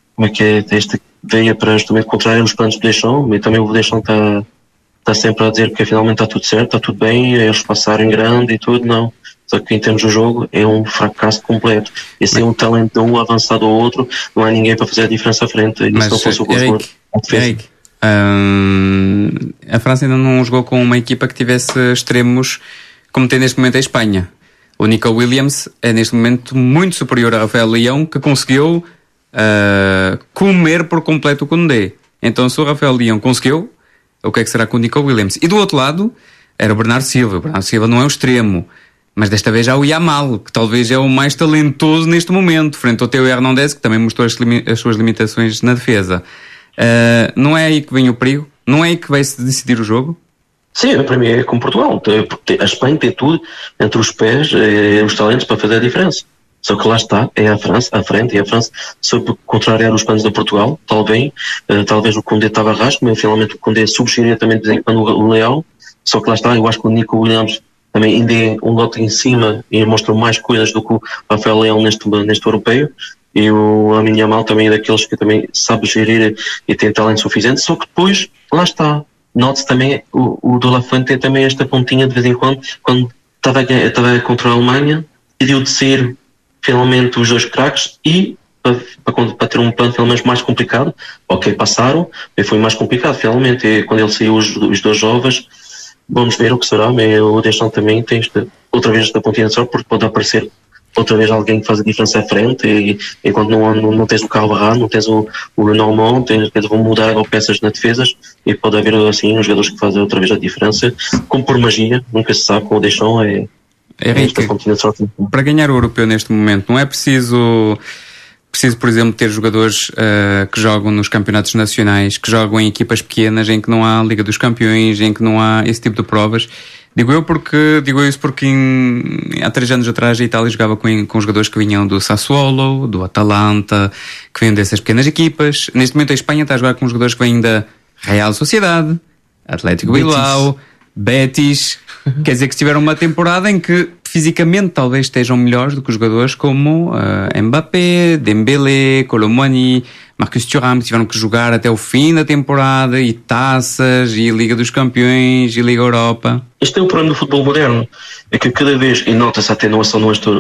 esta veia para justamente contrariar os planos do Deschamps, e também o Deschamps está sempre a dizer que finalmente está tudo certo, está tudo bem, eles passaram em grande e tudo, não. Só que em termos do jogo é um fracasso completo. E se é um talento de um avançado ao outro, não há ninguém para fazer a diferença à frente. E mas, se não fosse o Henrique, a França ainda não jogou com uma equipa que tivesse extremos como tem neste momento a Espanha. O Nico Williams é neste momento muito superior a Rafael Leão, que conseguiu comer por completo o Koundé. Então, se o Rafael Leão conseguiu, o que é que será com o Nico Williams? E do outro lado era o Bernardo Silva. O Bernardo Silva não é o extremo, mas desta vez há o Yamal, que talvez é o mais talentoso neste momento, frente ao Theo Hernandez, que também mostrou as suas limitações na defesa. Não é aí que vem o perigo? Não é aí que vai-se decidir o jogo? Sim, para mim é como Portugal. A Espanha tem tudo entre os pés e os talentos para fazer a diferença. Só que lá está, é a França, à frente, e a França soube contrariar os planos de Portugal, talvez o Koundé estava rasco, mas finalmente o Koundé substituiria também de vez em quando o Leão, só que lá está, eu acho que o Nico Williams também ainda é um lote em cima e mostra mais coisas do que o Rafael Leão neste europeu, e o Lamine Yamal também é daqueles que também sabe gerir e tem talento suficiente, só que depois, lá está, note-se também, o De La Fuente tem também esta pontinha de vez em quando estava contra a Alemanha, decidiu de ser finalmente os 2 craques e para ter um plano finalmente mais complicado. Ok, passaram, mas foi mais complicado finalmente, e quando ele saiu os 2 jovens, vamos ver o que será. Mas o Deschamps também tem outra vez esta pontinha de sorte, porque pode aparecer outra vez alguém que faz a diferença à frente, e enquanto não tens o Carvajal, não tens o Normand, vão mudar peças na defesas, e pode haver assim uns jogadores que fazem outra vez a diferença, como por magia, nunca se sabe. Com o Deschamps Henrique, para ganhar o europeu neste momento não é preciso, por exemplo, ter jogadores que jogam nos campeonatos nacionais, que jogam em equipas pequenas, em que não há Liga dos Campeões, em que não há esse tipo de provas. Digo isso porque há 3 anos atrás a Itália jogava com jogadores que vinham do Sassuolo, do Atalanta, que vinham dessas pequenas equipas. Neste momento a Espanha está a jogar com jogadores que vêm da Real Sociedade, Atlético Bilbao, Betis. Quer dizer que tiveram uma temporada em que fisicamente talvez estejam melhores do que os jogadores como Mbappé, Dembélé, Colomani, Marcus Thuram, que tiveram que jogar até o fim da temporada, e taças, e Liga dos Campeões, e Liga Europa. Este é o problema do futebol moderno, é que cada vez, e nota-se a atenuação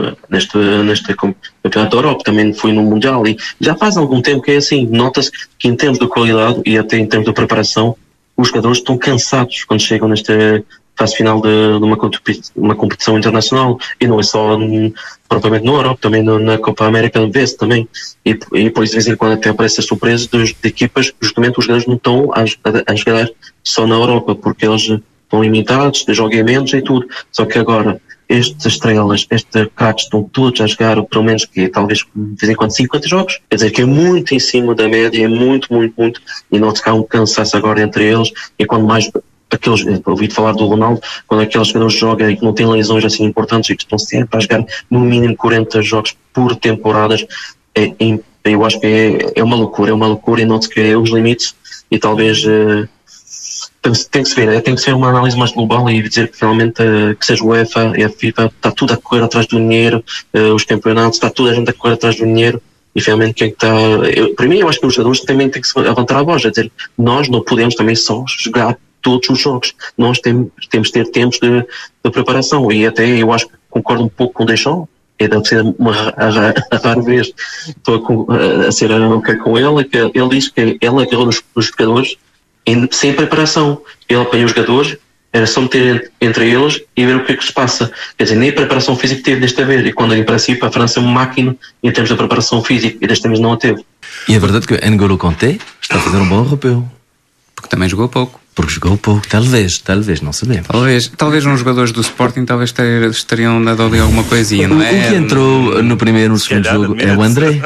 neste campeonato da Europa, também foi no Mundial, e já faz algum tempo que é assim, nota-se que em termos de qualidade e até em termos de preparação, os jogadores estão cansados quando chegam fase final de uma competição internacional, e não é só propriamente no Europa, também na Copa América vê-se também, e por isso de vez em quando até aparecem as surpresas de equipas, justamente os jogadores não estão a jogar só na Europa, porque eles estão limitados, jogam menos e tudo, só que agora estas estrelas, estes craques estão todos a jogar pelo menos que talvez de vez em quando 50 jogos, quer dizer que é muito em cima da média, é muito, e não se cá um cansaço agora entre eles, e quando mais aqueles, ouvi falar do Ronaldo, quando aqueles jogadores jogam e que não têm lesões assim importantes e que estão sempre a jogar no mínimo 40 jogos por temporadas, eu acho que é uma loucura e não se quer os limites, e talvez tem que se ver, tem que ser uma análise mais global e dizer que realmente que seja o UEFA e a FIFA, está tudo a correr atrás do dinheiro, os campeonatos, está toda a gente a correr atrás do dinheiro, e realmente quem está... Para mim, eu acho que os jogadores também têm que se levantar a voz, a dizer, nós não podemos também só jogar todos os jogos, nós temos de ter tempos de preparação, e até eu acho que concordo um pouco com o Deschamps, deve ser a rara vez estou a ser ok com ele, que ele diz que ele agarrou nos jogadores sem preparação. Ele apanhou os jogadores, era só meter entre eles e ver o que é que se passa. Quer dizer, nem a preparação física teve desta vez, e quando em princípio a França é uma máquina em termos de preparação física, e desta vez não a teve. E é verdade que N'Golo Kanté está a fazer um bom europeu. Porque também jogou pouco. Porque jogou pouco, talvez, não sabemos. Talvez uns jogadores do Sporting talvez estariam dando ali alguma coisinha, não é? O que entrou no primeiro e no segundo jogo é o André.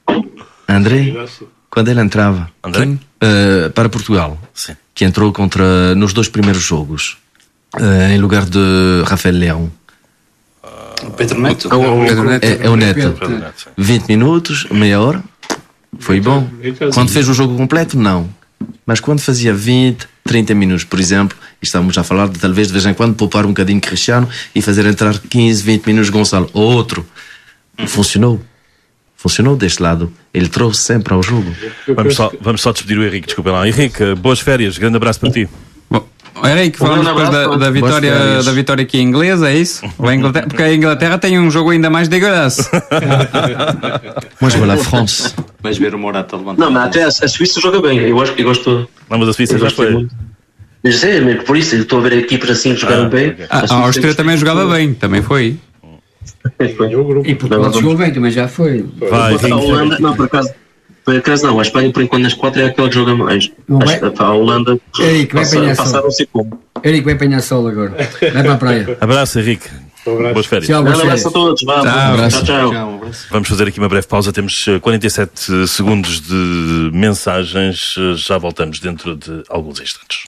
Quando ele entrava para Portugal, sim, que entrou nos 2 primeiros jogos, em lugar de Rafael Leão. Pedro Neto? É o Neto. 20 minutos, meia hora, foi bom. Quando fez o jogo completo, não. Mas quando fazia 20, 30 minutos, por exemplo, e estávamos a falar de talvez de vez em quando poupar um bocadinho Cristiano e fazer entrar 15, 20 minutos Gonçalo ou outro, funcionou deste lado, ele trouxe sempre ao jogo. Vamos só despedir o Henrique, desculpa lá. Henrique, boas férias, grande abraço para ti. Era aí que falamos depois da vitória aqui inglesa, é isso? Porque a Inglaterra tem um jogo ainda mais degradado. Mas voilà, France. Vais ver o Morata levantar. Não, mas até a Suíça joga bem, eu gosto. Não, mas a Suíça já foi. Mas sei, por isso estou a ver equipes assim que jogaram bem. A Áustria também jogava bem, também foi. E Portugal jogou bem, também já foi. A Holanda, não, por acaso não, a Espanha por enquanto nas 4 é aquela que joga mais. A Holanda passaram assim como. Henrique vai apanhar sol agora, vai para a praia. Abraço, Henrique. Boas férias. Tchau, um abraço a todos. Tchau. Vamos fazer aqui uma breve pausa. Temos 47 segundos de mensagens. Já voltamos dentro de alguns instantes.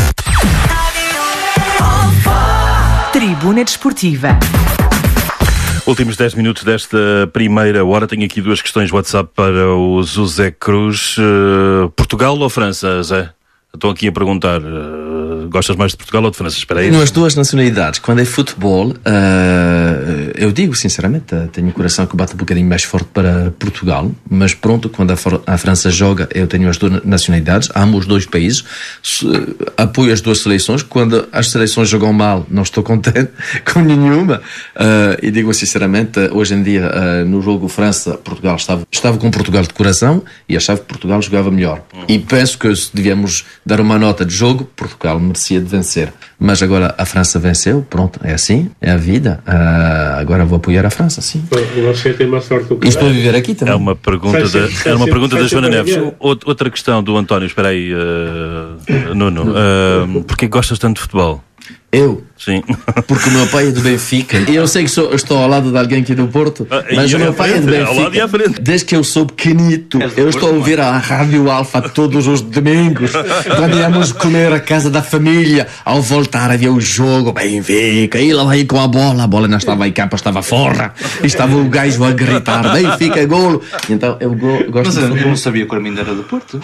Tribuna Desportiva. Últimos 10 minutos desta primeira hora. Tenho aqui 2 questões WhatsApp para o José Cruz. Portugal ou França, Zé? Estou aqui a perguntar, gostas mais de Portugal ou de França? Espera aí. As 2 nacionalidades. Quando é futebol, eu digo sinceramente, tenho o coração que bate um bocadinho mais forte para Portugal, mas pronto, quando a França joga, eu tenho as 2 nacionalidades, amo os 2 países, apoio as 2 seleções. Quando as seleções jogam mal, não estou contente com nenhuma, e digo sinceramente, hoje em dia, no jogo França-Portugal, estava com Portugal de coração e achava que Portugal jogava melhor. E penso que se devíamos dar uma nota de jogo, Portugal merecia de vencer. Mas agora a França venceu, pronto, é assim, é a vida. Agora vou apoiar a França, sim. Você tem uma sorte do e estou a viver aqui também. É uma pergunta da Joana Neves. Outra questão do António, espera aí, Nuno. Porquê gostas tanto de futebol? Eu? Sim. Porque o meu pai é do Benfica. E eu sei que estou ao lado de alguém aqui do Porto, mas o meu pai é do Benfica. Desde que eu sou pequenito, eu estou a ouvir a Rádio Alfa todos os domingos. Quando íamos comer a casa da família, ao voltar havia o jogo, Benfica, e lá vai com a bola não estava em campo, estava fora. E estava o gajo a gritar, Benfica, golo. Então eu gosto de... Mas eu não sabia que o Armindo era do Porto.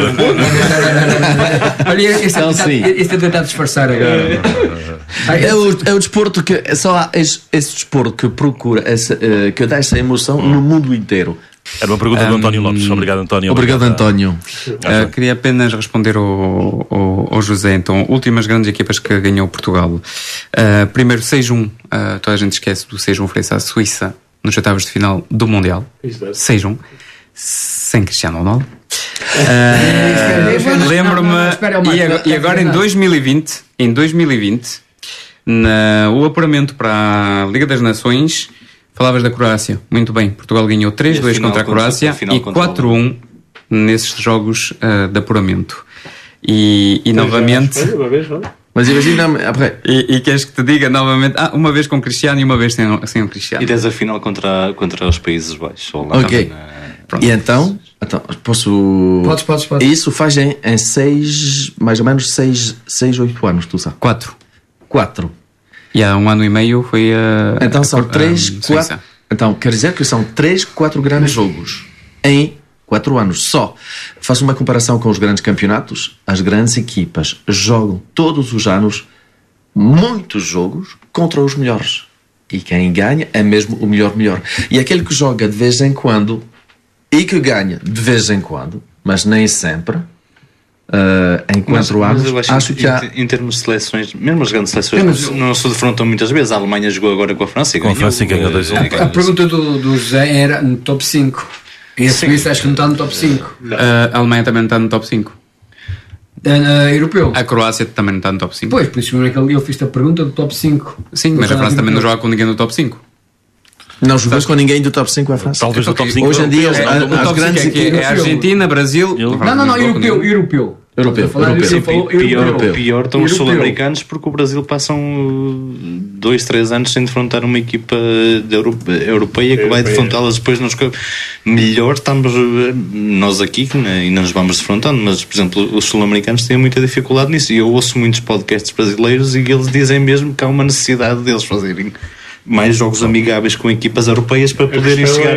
Olha, este é tentar disfarçar agora. É o desporto que só há esse desporto que procura que dá essa emoção no mundo inteiro. Era uma pergunta do António Lopes. Obrigado, António. Obrigado, António. Queria apenas responder ao José. Então, últimas grandes equipas que ganhou Portugal. Primeiro 6-1. Toda a gente esquece do 6-1 frente à Suíça nos oitavos de final do Mundial. 6-1. Sem Cristiano Ronaldo. Lembro-me, e agora em 2020, O apuramento para a Liga das Nações, falavas da Croácia. Muito bem, Portugal ganhou 3-2 contra a Croácia e 4-1 nesses jogos de apuramento. E novamente... Mas imagina... E queres que te diga novamente, uma vez com o Cristiano e uma vez sem o Cristiano. E tens a final contra os Países Baixos. Ok. E então posso... Podes. Isso faz em mais ou menos 6, 8 anos, tu sabes? 4. E há 1 ano e meio foi a... Então são 3, 4... Então quer dizer que são 3, 4 grandes jogos em 4 anos só. Faço uma comparação com os grandes campeonatos. As grandes equipas jogam todos os anos muitos jogos contra os melhores. E quem ganha é mesmo o melhor. E aquele que joga de vez em quando e que ganha de vez em quando, mas nem sempre, em 4 anos, acho que há... Em termos de seleções, mesmo as grandes seleções não se defrontam muitas vezes. A Alemanha jogou agora com a França e ganhou. A pergunta do José era no top 5. E a Suíça acho que não está no top 5. A Alemanha também não está no top 5. Europeu. A Croácia também não está no top 5. Pois, por isso eu fiz a pergunta do top 5. Sim, mas a França também não joga com ninguém no top 5. Não jogou com ninguém do top 5 a França? Talvez do top 5. Hoje em dia, as grandes equipes é Argentina, Brasil... Não, europeu. Pior estão os sul-americanos, porque o Brasil passam 2-3 anos sem defrontar uma equipa europeia que vai defrontá-las depois nos melhor estamos nós aqui que ainda nos vamos defrontando, mas por exemplo os sul-americanos têm muita dificuldade nisso, e eu ouço muitos podcasts brasileiros e eles dizem mesmo que há uma necessidade deles fazerem mais jogos amigáveis com equipas europeias para poderem chegar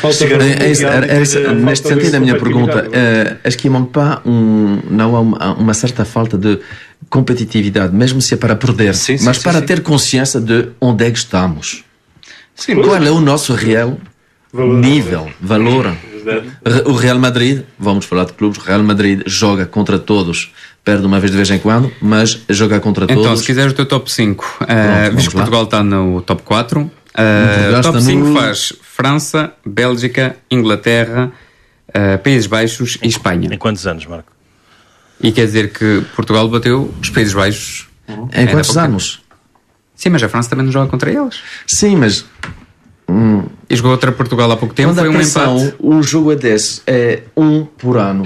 neste sentido, a minha pergunta est-ce qu'il manque pas não há uma certa falta de competitividade, mesmo se é para perder, mas para ter consciência de onde é que estamos. Qual é o nosso real nível, valor? O Real Madrid, vamos falar de clubes, o Real Madrid joga contra todos, perde uma vez de vez em quando, mas joga contra todos. Então, se quiseres o teu top 5, visto que Portugal está no top 4, top 5 faz França, Bélgica, Inglaterra, Países Baixos e Espanha. Em quantos anos, Marco? E quer dizer que Portugal bateu os Países Baixos. Em quantos anos? Sim, mas a França também não joga contra eles. Sim, mas... E jogou contra Portugal há pouco tempo, foi um empate. O jogo é desse, é 1 por ano.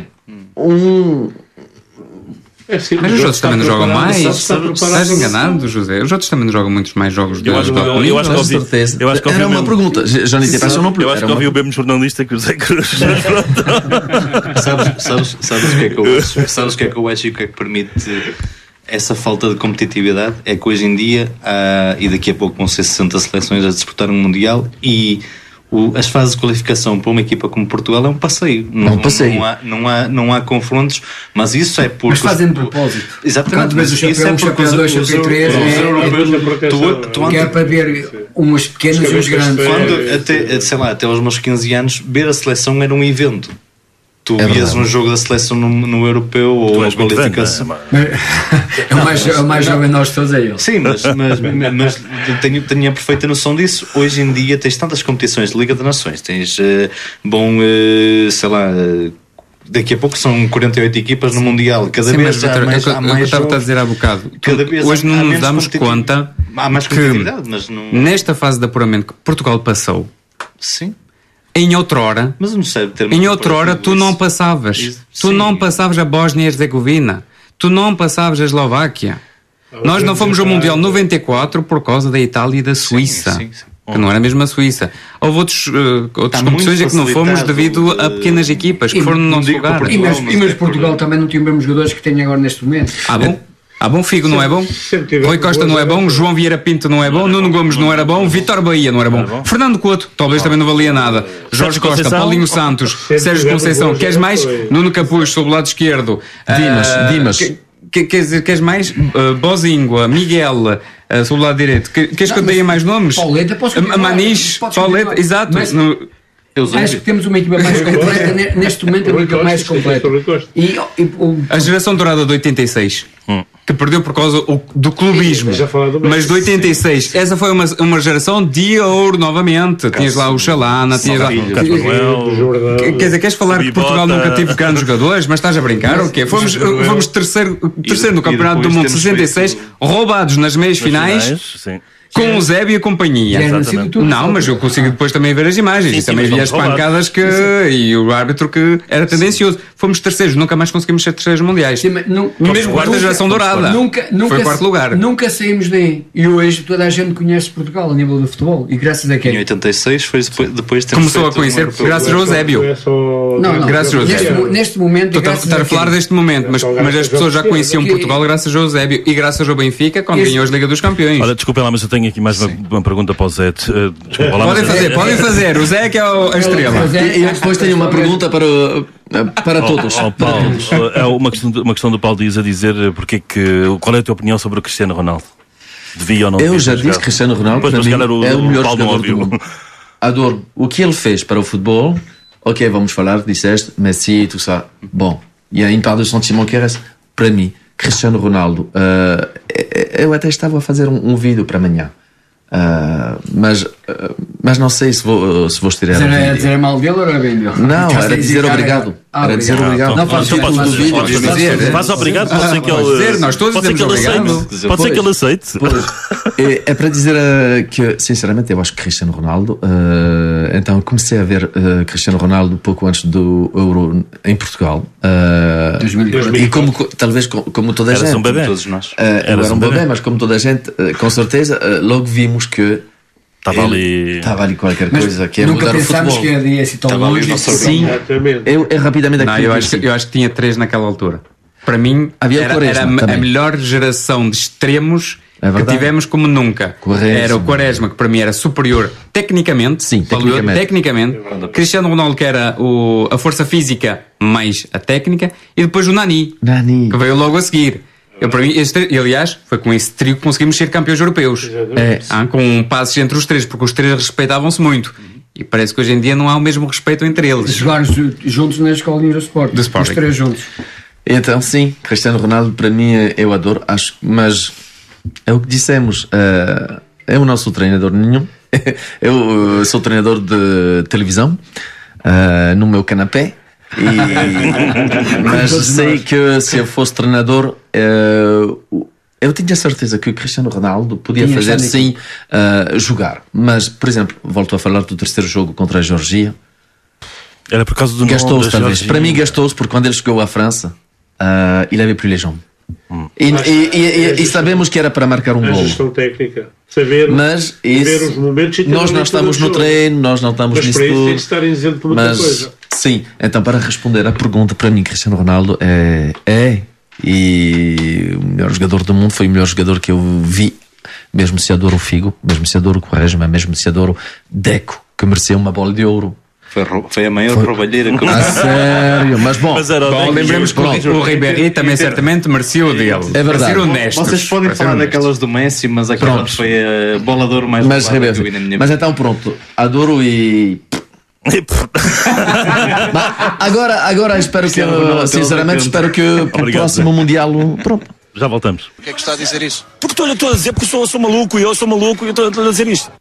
Mas os outros também não jogam mais. Estás enganado, José? Os outros também não jogam muitos mais jogos de futebol. Eu acho que certeza. Era uma pergunta. Eu acho que ouvi o mesmo jornalista que o José Cruz. Sabes o que é que eu acho? Sabes o que é que eu acho e o que é que permite essa falta de competitividade? É que hoje em dia e daqui a pouco vão ser 60 seleções a disputar um Mundial e as fases de qualificação para uma equipa como Portugal é um passeio. Não há confrontos, mas isso é porque... Mas fazem de propósito. Exatamente. Quando vês o chapéu 2, o chapéu 3, que é para ver umas pequenas e uns grandes. Até aos meus 15 anos, ver a seleção era um evento. Tu vias um jogo da seleção no europeu ou a qualificação. É o mais jovem de nós todos, é ele. Sim, mas tenho a perfeita noção disso. Hoje em dia tens tantas competições de Liga das Nações, tens daqui a pouco são 48 equipas no Mundial. Cada vez há mais jogos. Eu estava a dizer há bocado. Hoje não nos damos conta há mais competitividade, mas não... nesta fase de apuramento que Portugal passou. Sim. Em outrora, tu não passavas. Tu não passavas a Bósnia e Herzegovina. Tu não passavas a Eslováquia. Nós não fomos ao Mundial 94 por causa da Itália e da Suíça. Sim. Que não era mesmo a Suíça. Houve outras competições em que não fomos devido a pequenas equipas que foram no nosso lugar. Mas Portugal também não tinha os mesmos jogadores que tem agora neste momento. Bom, Figo não é bom, Rui Costa não é bom, João Vieira Pinto não é bom, Nuno Gomes não era bom, Vítor Bahia não era bom, Fernando Couto talvez também não valia nada, Jorge Costa, Paulinho Santos, Sérgio Conceição, queres mais? Nuno Capuz sobre o lado esquerdo, Dimas. Queres mais? Bozingua, Miguel, sobre o lado direito. Queres que eu tenha mais nomes? Pauleta, Maniche, Pauleta, exato. Acho que temos uma equipa mais completa. Neste momento é uma equipa mais completa. A geração dourada de 86, que perdeu por causa do clubismo, mas de 86, essa foi uma geração de ouro novamente. Tinhas lá o Chalana, tinhas lá... Quer dizer, queres falar que Portugal nunca teve grandes jogadores, mas estás a brincar ou quê? Fomos terceiro no Campeonato do Mundo 66, roubados nas meias finais. Com o Zébio e a companhia. Não, mas eu consigo depois também ver as imagens. E também vi as pancadas e o árbitro que era tendencioso. Fomos terceiros, nunca mais conseguimos ser terceiros mundiais. Mesmo quarta geração dourada. Foi quarto lugar. Nunca saímos daí. E hoje toda a gente conhece Portugal a nível do futebol. E graças a quem? Em 86 foi depois de começou a conhecer graças ao Zébio. Não, graças ao Zébio. Neste momento. Estou a falar deste momento, mas as pessoas já conheciam Portugal graças ao Zébio e graças ao Benfica quando ganhou a Liga dos Campeões. Olha, desculpem lá, mas eu tenho aqui mais uma pergunta para o Zé. Podem fazer. O Zé é que é a estrela. E eu depois tenho uma pergunta para todos. Paulo, é uma questão do Paulo Dias a dizer qual é a tua opinião sobre o Cristiano Ronaldo? Devia ou não devia? Eu já disse que Cristiano Ronaldo para mim é o melhor jogador do mundo. Adoro o que ele fez para o futebol. Ok, vamos falar, disseste, Messi e tudo isso. Bom, il y a une part de sentiment qui reste. Para mim, Cristiano Ronaldo, eu até estava a fazer um vídeo para amanhã. Mas não sei se vou estirar. Era dizer mal dele ou era bem dele? Não, era dizer obrigado. Era dizer obrigado. Não faz obrigado, pode ser que ele. Nós todos dizemos obrigado. Pode ser que ele aceite. É para dizer que, sinceramente, eu acho que Cristiano Ronaldo. Então, comecei a ver Cristiano Ronaldo pouco antes do Euro em Portugal. 2004. E talvez como toda a gente. Um bebê. Todos nós. Eu era um bebê, mas como toda a gente, com certeza, logo vimos que estava ali qualquer coisa que ia mudar o futebol. Nunca pensámos que ia ser tão longe. Sim, eu rapidamente aqui. Eu acho que tinha 3 naquela altura. Para mim, era a melhor geração de extremos que tivemos como nunca. Era o Quaresma, que para mim era superior tecnicamente. Sim, tecnicamente. Cristiano Ronaldo, que era a força física mais a técnica. E depois o Nani. Que veio logo a seguir. Para mim, aliás, foi com esse trio que conseguimos ser campeões europeus. Com passos entre os 3, porque os 3 respeitavam-se muito. E parece que hoje em dia não há o mesmo respeito entre eles. Jogaram juntos na escolinha do Sporting. Os 3 juntos. Então, sim, Cristiano Ronaldo, para mim, eu adoro, acho, mas é o que dissemos. É o nosso treinador nenhum. Eu sou treinador de televisão, no meu canapé. Mas sei que se eu fosse treinador, eu tinha certeza que o Cristiano Ronaldo podia fazer sim jogar. Mas, por exemplo, volto a falar do terceiro jogo contra a Geórgia. Era por causa do gastou-se, talvez. Para mim, gastou-se porque quando ele chegou à França, il avait plus les jambes. E sabemos que era para marcar um gol. Gestão técnica. Saber os momentos. Nós não estamos no treino, nós não estamos nisso tudo. Tem de estar isento de muita coisa. Sim, então para responder à pergunta, para mim Cristiano Ronaldo e o melhor jogador do mundo, foi o melhor jogador que eu vi, mesmo se adoro o Figo, mesmo se adoro o Quaresma, mesmo se adoro Deco, que mereceu uma bola de ouro. Foi a maior roubalheira que eu vi. Sério, mas bom. Lembremos que o Ribéry também certamente merecia o dele. É verdade. Vocês podem falar daquelas do Messi, mas aquela foi a bola de ouro mais roubada que eu vi na minha vida. Mas então pronto, adoro e... agora espero que, sinceramente, espero que o próximo Mundial. Pronto. Já voltamos. Por que é que está a dizer isso? Porque estou a dizer, porque eu sou maluco e eu estou a dizer isto.